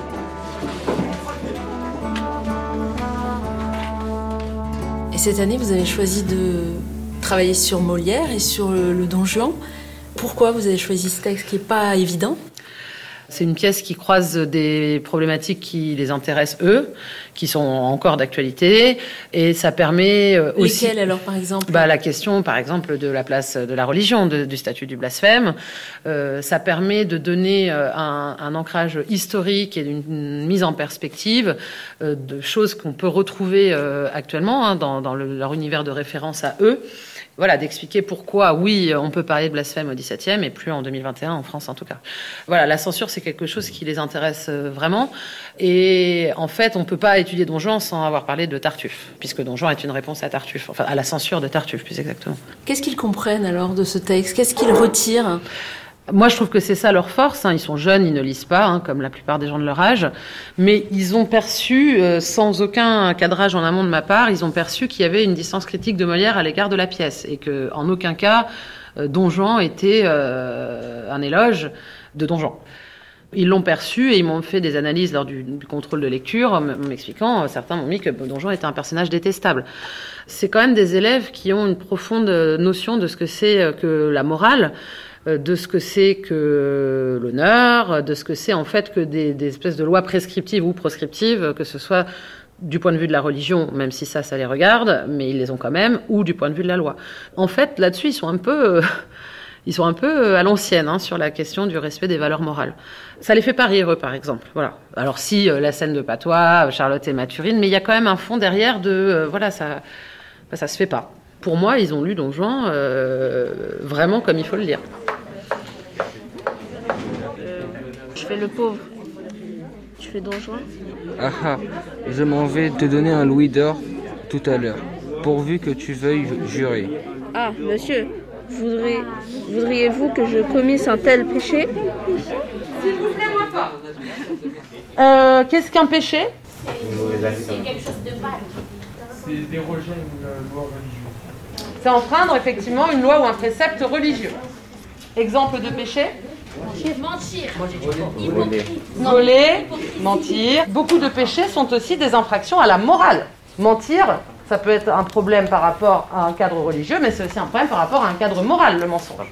Et cette année, vous avez choisi de travailler sur Molière et sur le Don Juan. Pourquoi vous avez choisi ce texte qui n'est pas évident ? C'est une pièce qui croise des problématiques qui les intéressent eux, qui sont encore d'actualité, et ça permet aussi... Lesquelles alors, par exemple ? La question, par exemple, de la place de la religion, du statut du blasphème. Ça permet de donner un ancrage historique et une mise en perspective de choses qu'on peut retrouver actuellement dans leur univers de référence à eux. Voilà, d'expliquer pourquoi, oui, on peut parler de blasphème au XVIIe et plus en 2021, en France en tout cas. Voilà, la censure, c'est quelque chose qui les intéresse vraiment. Et en fait, on ne peut pas étudier Don Juan sans avoir parlé de Tartuffe, puisque Don Juan est une réponse à Tartuffe, enfin à la censure de Tartuffe, plus exactement. Qu'est-ce qu'ils comprennent alors de ce texte ? Qu'est-ce qu'ils retirent ? Moi, je trouve que c'est ça leur force. Ils sont jeunes, ils ne lisent pas, comme la plupart des gens de leur âge. Mais ils ont perçu, sans aucun cadrage en amont de ma part, ils ont perçu qu'il y avait une distance critique de Molière à l'égard de la pièce. Et qu'en aucun cas, Don Juan était un éloge de Don Juan. Ils l'ont perçu et ils m'ont fait des analyses lors du contrôle de lecture, m'expliquant, certains m'ont mis que Don Juan était un personnage détestable. C'est quand même des élèves qui ont une profonde notion de ce que c'est que la morale, de ce que c'est que l'honneur, de ce que c'est en fait que des espèces de lois prescriptives ou proscriptives, que ce soit du point de vue de la religion, même si ça les regarde, mais ils les ont quand même, ou du point de vue de la loi. En fait, là-dessus, ils sont un peu à l'ancienne sur la question du respect des valeurs morales. Ça les fait pas rire, eux, par exemple. Voilà. Alors si, la scène de Patois, Charlotte et Mathurine, mais il y a quand même un fond derrière de... ça se fait pas. Pour moi, ils ont lu Don Juan vraiment comme il faut le lire. Je fais le pauvre. Tu fais Don Juan ? Ah, je m'en vais te donner un louis d'or tout à l'heure, pourvu que tu veuilles jurer. Ah, monsieur, voudriez-vous que je commisse un tel péché ? S'il vous plaît, moi pas. Qu'est-ce qu'un péché ? C'est quelque chose de mal. C'est déroger une loi religieuse. C'est enfreindre effectivement une loi ou un précepte religieux. Exemple de péché ? Mentir. Voler, mentir. Beaucoup de péchés sont aussi des infractions à la morale. Mentir, ça peut être un problème par rapport à un cadre religieux, mais c'est aussi un problème par rapport à un cadre moral, le mensonge.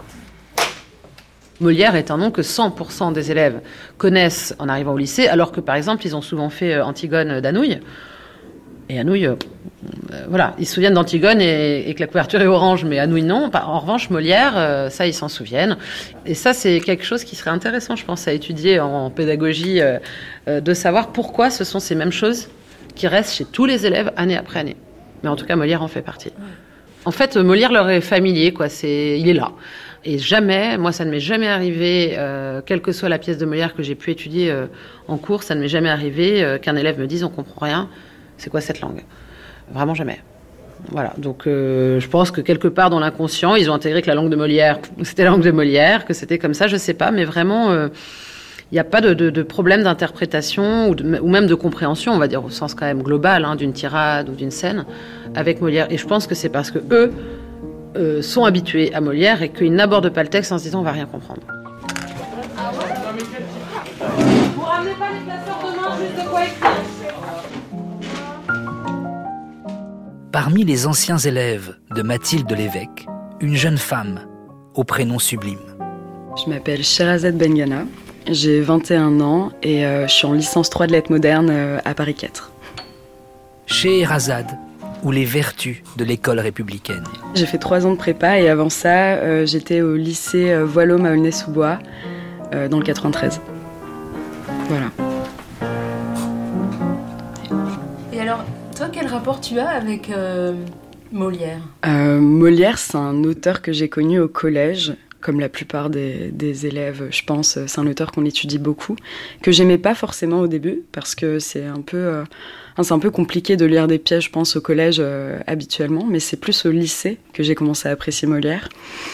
Molière est un nom que 100% des élèves connaissent en arrivant au lycée, alors que par exemple, ils ont souvent fait Antigone d'Anouilh. Et Anouilh, voilà, ils se souviennent d'Antigone et que la couverture est orange, mais Anouilh non. En revanche, Molière, ça, ils s'en souviennent. Et ça, c'est quelque chose qui serait intéressant, je pense, à étudier en pédagogie, de savoir pourquoi ce sont ces mêmes choses qui restent chez tous les élèves année après année. Mais en tout cas, Molière en fait partie. En fait, Molière leur est familier, quoi. Il est là. Et jamais, moi, ça ne m'est jamais arrivé, quelle que soit la pièce de Molière que j'ai pu étudier en cours, ça ne m'est jamais arrivé qu'un élève me dise « on comprend rien ». C'est quoi cette langue ? Vraiment jamais. Voilà, donc je pense que quelque part dans l'inconscient, ils ont intégré que la langue de Molière, c'était la langue de Molière, que c'était comme ça, je sais pas, mais vraiment, il n'y a pas de problème d'interprétation ou même de compréhension, on va dire au sens quand même global, d'une tirade ou d'une scène avec Molière. Et je pense que c'est parce que eux sont habitués à Molière et qu'ils n'abordent pas le texte en se disant on va rien comprendre. Vous ramenez pas les classeurs demain, juste de quoi écrire. Parmi les anciens élèves de Mathilde Lévesque, une jeune femme au prénom sublime. Je m'appelle Sherazade Bengana J'ai 21 ans et je suis en licence 3 de lettres modernes à Paris 4. Scheherazade, ou les vertus de l'école républicaine. J'ai fait 3 ans de prépa et avant ça, j'étais au lycée Voilhomme à Aulnay-sous-Bois, dans le 93. Voilà. Et alors, toi, quel rapport tu as avec Molière ? Molière, c'est un auteur que j'ai connu au collège. Comme la plupart des élèves, je pense, c'est un auteur qu'on étudie beaucoup, que j'aimais pas forcément au début, parce que c'est un peu compliqué de lire des pièces, je pense, au collège habituellement, mais c'est plus au lycée que j'ai commencé à apprécier Molière.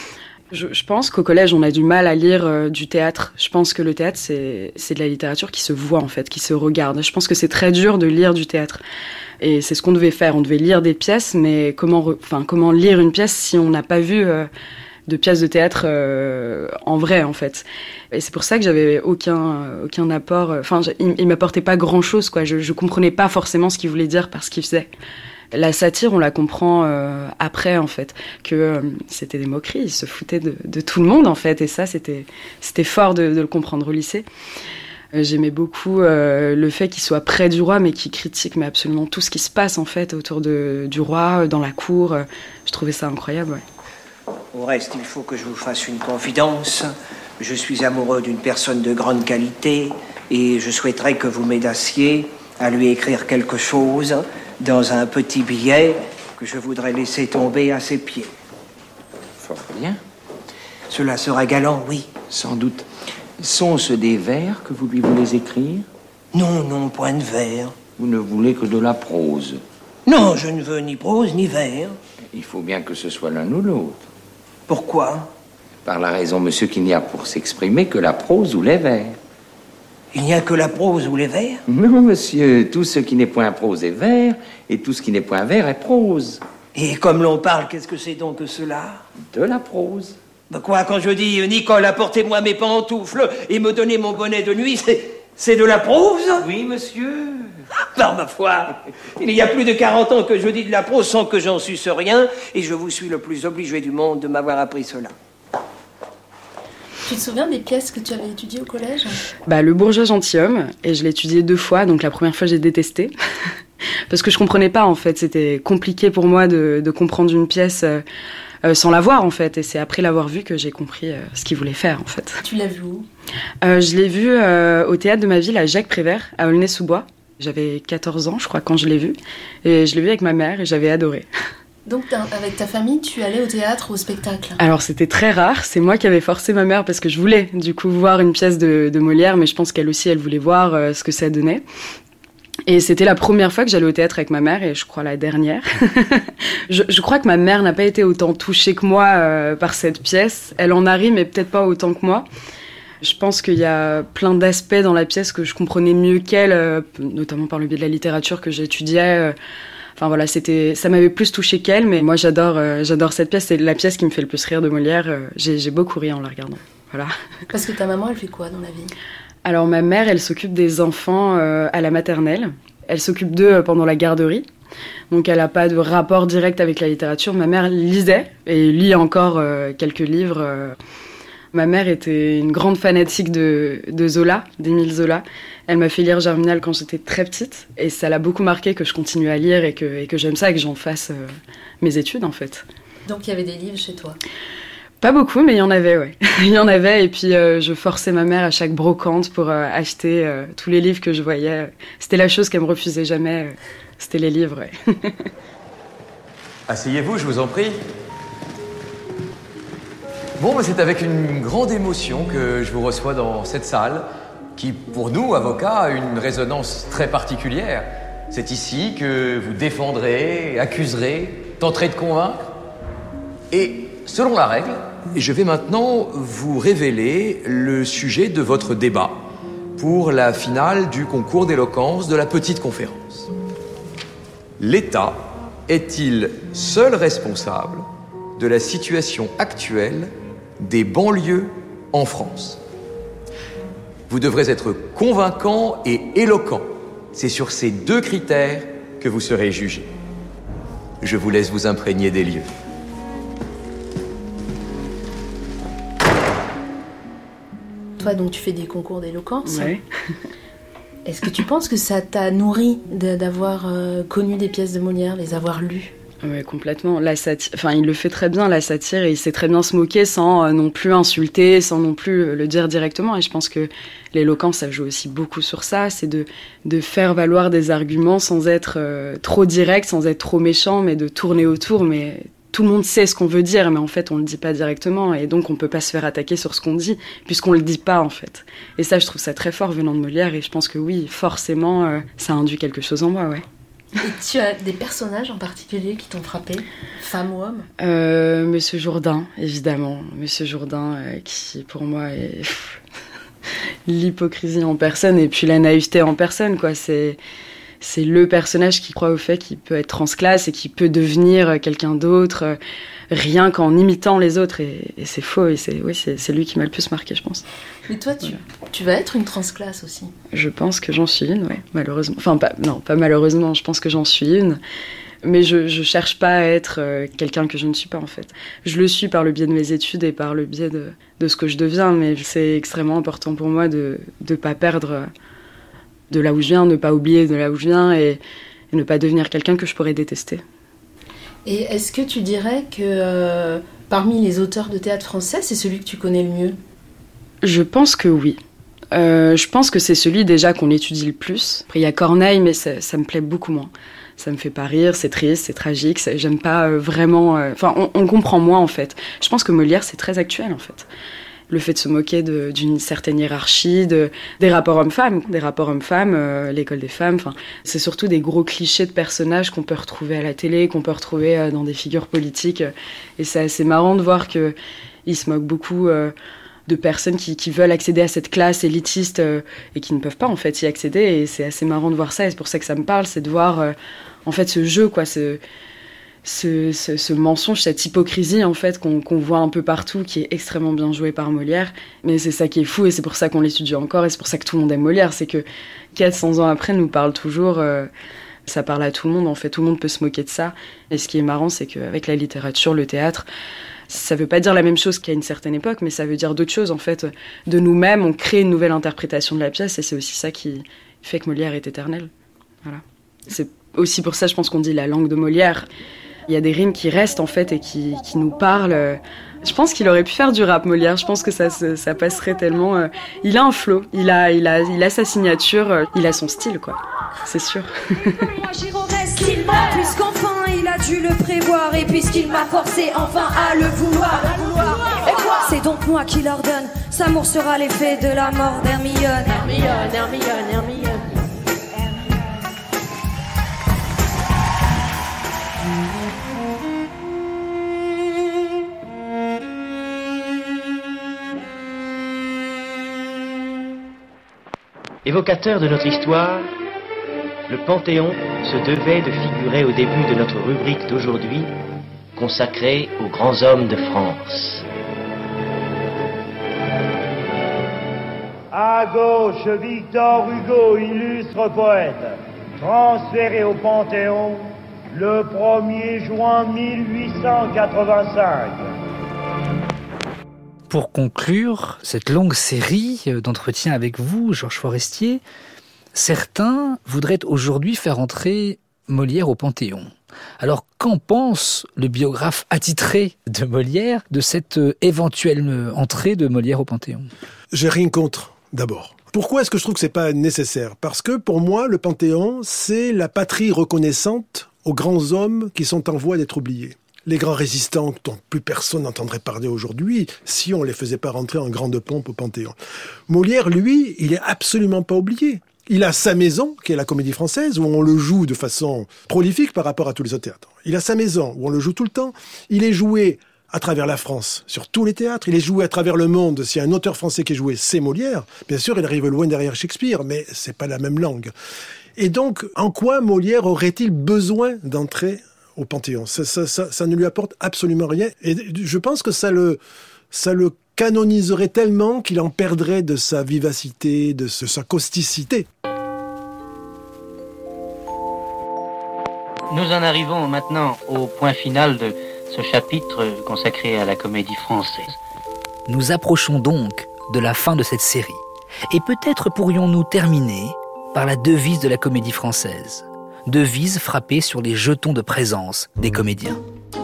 Je pense qu'au collège, on a du mal à lire du théâtre. Je pense que le théâtre, c'est de la littérature qui se voit, en fait, qui se regarde. Je pense que c'est très dur de lire du théâtre. Et c'est ce qu'on devait faire. On devait lire des pièces, mais comment lire une pièce si on n'a pas vu de pièces de théâtre en vrai, en fait. Et c'est pour ça que j'avais aucun apport. Il m'apportait pas grand-chose, quoi. Je comprenais pas forcément ce qu'il voulait dire par ce qu'il faisait. La satire, on la comprend après, en fait, que c'était des moqueries, il se foutait de tout le monde, en fait, et ça, c'était fort de le comprendre au lycée. J'aimais beaucoup le fait qu'il soit près du roi, mais qu'il critique mais absolument tout ce qui se passe, en fait, autour du roi, dans la cour. Je trouvais ça incroyable, ouais. Au reste, il faut que je vous fasse une confidence. Je suis amoureux d'une personne de grande qualité et je souhaiterais que vous m'aidassiez à lui écrire quelque chose dans un petit billet que je voudrais laisser tomber à ses pieds. Fort bien. Cela sera galant, oui. Sans doute. Sont-ce des vers que vous lui voulez écrire? Non, point de vers. Vous ne voulez que de la prose? Non, je ne veux ni prose ni vers. Il faut bien que ce soit l'un ou l'autre. Pourquoi? Par la raison, monsieur, qu'il n'y a pour s'exprimer que la prose ou les vers. Il n'y a que la prose ou les vers? Non, monsieur, tout ce qui n'est point prose est vers, et tout ce qui n'est point vers est prose. Et comme l'on parle, qu'est-ce que c'est donc que cela? De la prose. Ben quoi, quand je dis « Nicole, apportez-moi mes pantoufles et me donnez mon bonnet de nuit », c'est de la prose? Oui, monsieur. Par ma foi, il y a plus de 40 ans que je dis de la prose sans que j'en suce rien, et je vous suis le plus obligé du monde de m'avoir appris cela. Tu te souviens des pièces que tu avais étudiées au collège? Le Bourgeois gentilhomme, et je l'ai étudié 2 fois, donc la première fois j'ai détesté, parce que je comprenais pas, en fait, c'était compliqué pour moi de comprendre une pièce sans la voir, en fait, et c'est après l'avoir vue que j'ai compris ce qu'il voulait faire, en fait. Tu l'as vu où? Je l'ai vu au théâtre de ma ville, à Jacques Prévert, à Aulnay-sous-Bois. J'avais 14 ans, je crois, quand je l'ai vu, et je l'ai vu avec ma mère, et j'avais adoré. Donc, avec ta famille, tu allais au théâtre, au spectacle? Alors, c'était très rare. C'est moi qui avais forcé ma mère parce que je voulais, du coup, voir une pièce de Molière, mais je pense qu'elle aussi, elle voulait voir ce que ça donnait. Et c'était la première fois que j'allais au théâtre avec ma mère, et je crois la dernière. je crois que ma mère n'a pas été autant touchée que moi par cette pièce. Elle en a ri, mais peut-être pas autant que moi. Je pense qu'il y a plein d'aspects dans la pièce que je comprenais mieux qu'elle, notamment par le biais de la littérature que j'étudiais. Enfin voilà, ça m'avait plus touché qu'elle, mais moi j'adore cette pièce. C'est la pièce qui me fait le plus rire de Molière. J'ai beaucoup ri en la regardant. Voilà. Parce que ta maman, elle fait quoi dans la vie? Alors ma mère, elle s'occupe des enfants à la maternelle. Elle s'occupe d'eux pendant la garderie. Donc elle n'a pas de rapport direct avec la littérature. Ma mère lisait et lit encore quelques livres. Ma mère était une grande fanatique de Zola, d'Émile Zola. Elle m'a fait lire Germinal quand j'étais très petite. Et ça l'a beaucoup marqué que je continue à lire et que j'aime ça et que j'en fasse mes études, en fait. Donc il y avait des livres chez toi? Pas beaucoup, mais il y en avait, ouais. Il y en avait, et puis je forçais ma mère à chaque brocante pour acheter tous les livres que je voyais. C'était la chose qu'elle me refusait jamais, c'était les livres, ouais. Asseyez-vous, je vous en prie. Bon, c'est avec une grande émotion que je vous reçois dans cette salle, qui, pour nous, avocats, a une résonance très particulière. C'est ici que vous défendrez, accuserez, tenterez de convaincre. Et selon la règle, je vais maintenant vous révéler le sujet de votre débat pour la finale du concours d'éloquence de la petite conférence. L'État est-il seul responsable de la situation actuelle des banlieues en France? Vous devrez être convaincant et éloquent. C'est sur ces 2 critères que vous serez jugé. Je vous laisse vous imprégner des lieux. toi, donc tu fais des concours d'éloquence. Ouais. Est-ce que tu penses que ça t'a nourri d'avoir connu des pièces de Molière, les avoir lues ? Ouais, complètement. La satire, il le fait très bien, la satire, et il sait très bien se moquer sans non plus insulter, sans non plus le dire directement. Et je pense que l'éloquence, ça joue aussi beaucoup sur ça, c'est de faire valoir des arguments sans être trop direct, sans être trop méchant, mais de tourner autour. Mais tout le monde sait ce qu'on veut dire, mais en fait, on le dit pas directement, et donc on peut pas se faire attaquer sur ce qu'on dit, puisqu'on le dit pas, en fait. Et ça, je trouve ça très fort venant de Molière, et je pense que oui, forcément, ça induit quelque chose en moi, ouais. Et tu as des personnages en particulier qui t'ont frappé, femme ou homme ? Monsieur Jourdain, évidemment. Monsieur Jourdain, qui pour moi est l'hypocrisie en personne et puis la naïveté en personne, quoi. C'est le personnage qui croit au fait qu'il peut être transclasse et qu'il peut devenir quelqu'un d'autre rien qu'en imitant les autres. Et c'est faux. Et c'est lui qui m'a le plus marqué, je pense. Mais toi, tu vas être une transclasse aussi. Je pense que j'en suis une, ouais, malheureusement. Enfin, pas malheureusement, je pense que j'en suis une. Mais je cherche pas à être quelqu'un que je ne suis pas, en fait. Je le suis par le biais de mes études et par le biais de ce que je deviens. Mais c'est extrêmement important pour moi de pas perdre de là où je viens, ne pas oublier de là où je viens et ne pas devenir quelqu'un que je pourrais détester. Et est-ce que tu dirais que parmi les auteurs de théâtre français, c'est celui que tu connais le mieux ? Je pense que oui. Je pense que c'est celui déjà qu'on étudie le plus. Après, il y a Corneille, mais ça me plaît beaucoup moins. Ça me fait pas rire, c'est triste, c'est tragique, j'aime pas vraiment... on le comprend moins, en fait. Je pense que Molière, c'est très actuel, en fait. Le fait de se moquer d'une certaine hiérarchie, des rapports hommes-femmes, l'école des femmes. C'est surtout des gros clichés de personnages qu'on peut retrouver à la télé, qu'on peut retrouver dans des figures politiques. Et c'est assez marrant de voir qu'il se moque beaucoup de personnes qui veulent accéder à cette classe élitiste et qui ne peuvent pas en fait y accéder. Et c'est assez marrant de voir ça. Et c'est pour ça que ça me parle, c'est de voir en fait ce jeu, quoi, ce mensonge, cette hypocrisie en fait qu'on voit un peu partout, qui est extrêmement bien joué par Molière. Mais c'est ça qui est fou et c'est pour ça qu'on l'étudie encore et c'est pour ça que tout le monde aime Molière. C'est que 400 ans après, nous parle toujours, ça parle à tout le monde en fait, tout le monde peut se moquer de ça. Et ce qui est marrant, c'est qu'avec la littérature, le théâtre, ça veut pas dire la même chose qu'à une certaine époque, mais ça veut dire d'autres choses en fait. De nous-mêmes, on crée une nouvelle interprétation de la pièce et c'est aussi ça qui fait que Molière est éternel. Voilà. C'est aussi pour ça, je pense qu'on dit la langue de Molière. Il y a des rimes qui restent en fait et qui nous parlent. Je pense qu'il aurait pu faire du rap, Molière. Je pense que ça passerait tellement. Il a un flow, il a sa signature, il a son style, quoi. C'est sûr. Puisqu'enfin il a dû le prévoir et puisqu'il m'a forcé enfin à le vouloir. C'est donc moi qui l'ordonne. S'amour sera l'effet de la mort d'Hermione. Hermione. Évocateur de notre histoire, le Panthéon se devait de figurer au début de notre rubrique d'aujourd'hui, consacrée aux grands hommes de France. À gauche, Victor Hugo, illustre poète, transféré au Panthéon le 1er juin 1885. Pour conclure cette longue série d'entretiens avec vous, Georges Forestier, certains voudraient aujourd'hui faire entrer Molière au Panthéon. Alors, qu'en pense le biographe attitré de Molière de cette éventuelle entrée de Molière au Panthéon ? J'ai rien contre, d'abord. Pourquoi est-ce que je trouve que c'est pas nécessaire ? Parce que pour moi, le Panthéon, c'est la patrie reconnaissante aux grands hommes qui sont en voie d'être oubliés. Les grands résistants dont plus personne n'entendrait parler aujourd'hui si on les faisait pas rentrer en grande pompe au Panthéon. Molière, lui, il est absolument pas oublié. Il a sa maison, qui est la Comédie Française, où on le joue de façon prolifique par rapport à tous les autres théâtres. Il a sa maison, où on le joue tout le temps. Il est joué à travers la France, sur tous les théâtres. Il est joué à travers le monde. S'il y a un auteur français qui est joué, c'est Molière. Bien sûr, il arrive loin derrière Shakespeare, mais c'est pas la même langue. Et donc, en quoi Molière aurait-il besoin d'entrer au Panthéon ? Ça ne lui apporte absolument rien. Et je pense que ça le canoniserait tellement qu'il en perdrait de sa vivacité, de sa causticité. Nous en arrivons maintenant au point final de ce chapitre consacré à la Comédie Française. Nous approchons donc de la fin de cette série. Et peut-être pourrions-nous terminer par la devise de la Comédie Française. Devise frappée sur les jetons de présence des comédiens.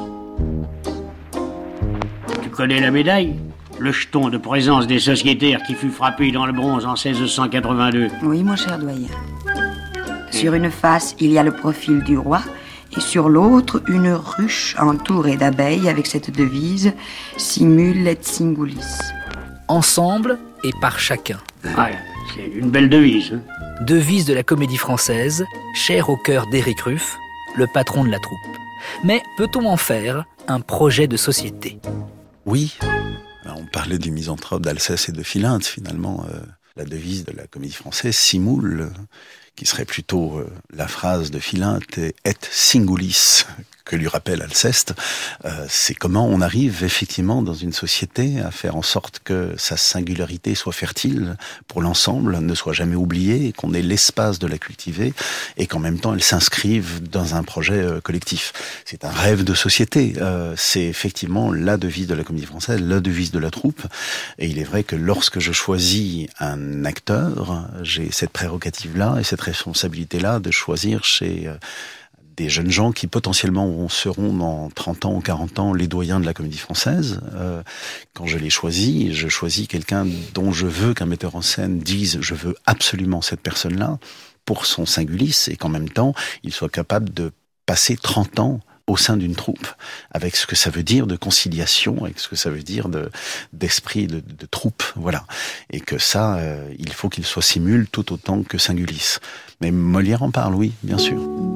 Tu connais la médaille ? Le jeton de présence des sociétaires qui fut frappé dans le bronze en 1682. Oui, mon cher doyen. Sur une face, il y a le profil du roi, et sur l'autre, une ruche entourée d'abeilles avec cette devise « Simul et singulis ». Ensemble et par chacun. Ouais, c'est une belle devise. Hein. Devise de la Comédie Française, chère au cœur d'Éric Ruff, le patron de la troupe. Mais peut-on en faire un projet de société ? Oui. On parlait du misanthrope d'Alceste et de Philinte, finalement. La devise de la Comédie Française, simul, qui serait plutôt la phrase de Philinte, et singulis, que lui rappelle Alceste, c'est comment on arrive effectivement dans une société à faire en sorte que sa singularité soit fertile pour l'ensemble, ne soit jamais oubliée, qu'on ait l'espace de la cultiver et qu'en même temps elle s'inscrive dans un projet collectif. C'est un rêve de société, c'est effectivement la devise de la Comédie Française, la devise de la troupe, et il est vrai que lorsque je choisis un acteur, j'ai cette prérogative-là et cette responsabilité-là de choisir chez des jeunes gens qui potentiellement seront dans 30 ans ou 40 ans les doyens de la Comédie Française. Quand je les choisis, je choisis quelqu'un dont je veux qu'un metteur en scène dise « je veux absolument cette personne-là » pour son singulis, et qu'en même temps, il soit capable de passer 30 ans au sein d'une troupe, avec ce que ça veut dire de conciliation, avec ce que ça veut dire d'esprit de troupe, voilà. Et que ça, il faut qu'il soit simul tout autant que singulis. Mais Molière en parle, oui, bien sûr.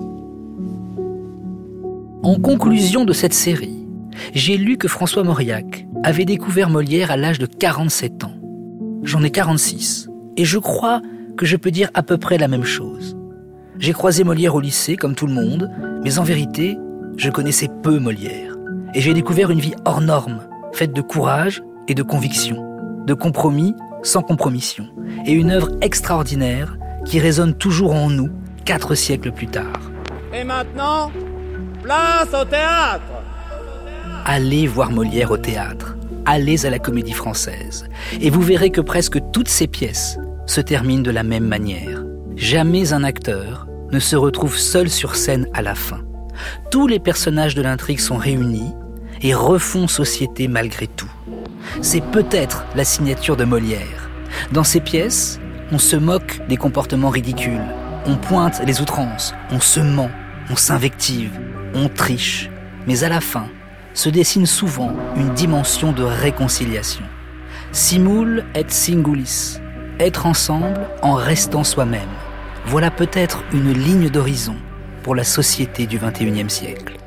En conclusion de cette série, j'ai lu que François Mauriac avait découvert Molière à l'âge de 47 ans. J'en ai 46, et je crois que je peux dire à peu près la même chose. J'ai croisé Molière au lycée, comme tout le monde, mais en vérité, je connaissais peu Molière. Et j'ai découvert une vie hors norme, faite de courage et de conviction, de compromis sans compromission, et une œuvre extraordinaire qui résonne toujours en nous, 4 siècles plus tard. Et maintenant, place au théâtre! Allez voir Molière au théâtre, allez à la Comédie Française, et vous verrez que presque toutes ces pièces se terminent de la même manière. Jamais un acteur ne se retrouve seul sur scène à la fin. Tous les personnages de l'intrigue sont réunis et refont société malgré tout. C'est peut-être la signature de Molière. Dans ces pièces, on se moque des comportements ridicules, on pointe les outrances, on se ment, on s'invective, on triche. Mais à la fin, se dessine souvent une dimension de réconciliation. Simul et singulis, être ensemble en restant soi-même. Voilà peut-être une ligne d'horizon pour la société du XXIe siècle.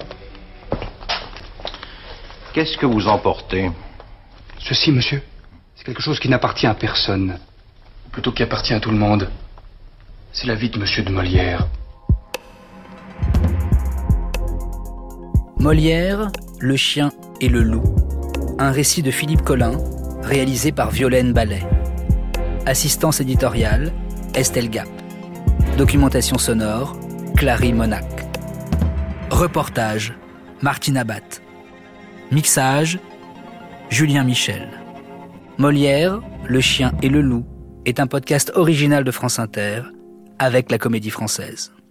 Qu'est-ce que vous emportez ? Ceci, monsieur, c'est quelque chose qui n'appartient à personne. Plutôt qui appartient à tout le monde. C'est la vie de monsieur de Molière. Molière, le chien et le loup. Un récit de Philippe Collin, réalisé par Violaine Ballet. Assistance éditoriale, Estelle Gap. Documentation sonore, Clary Monac. Reportage, Martine Abat. Mixage, Julien Michel. Molière, le chien et le loup est un podcast original de France Inter avec la Comédie Française.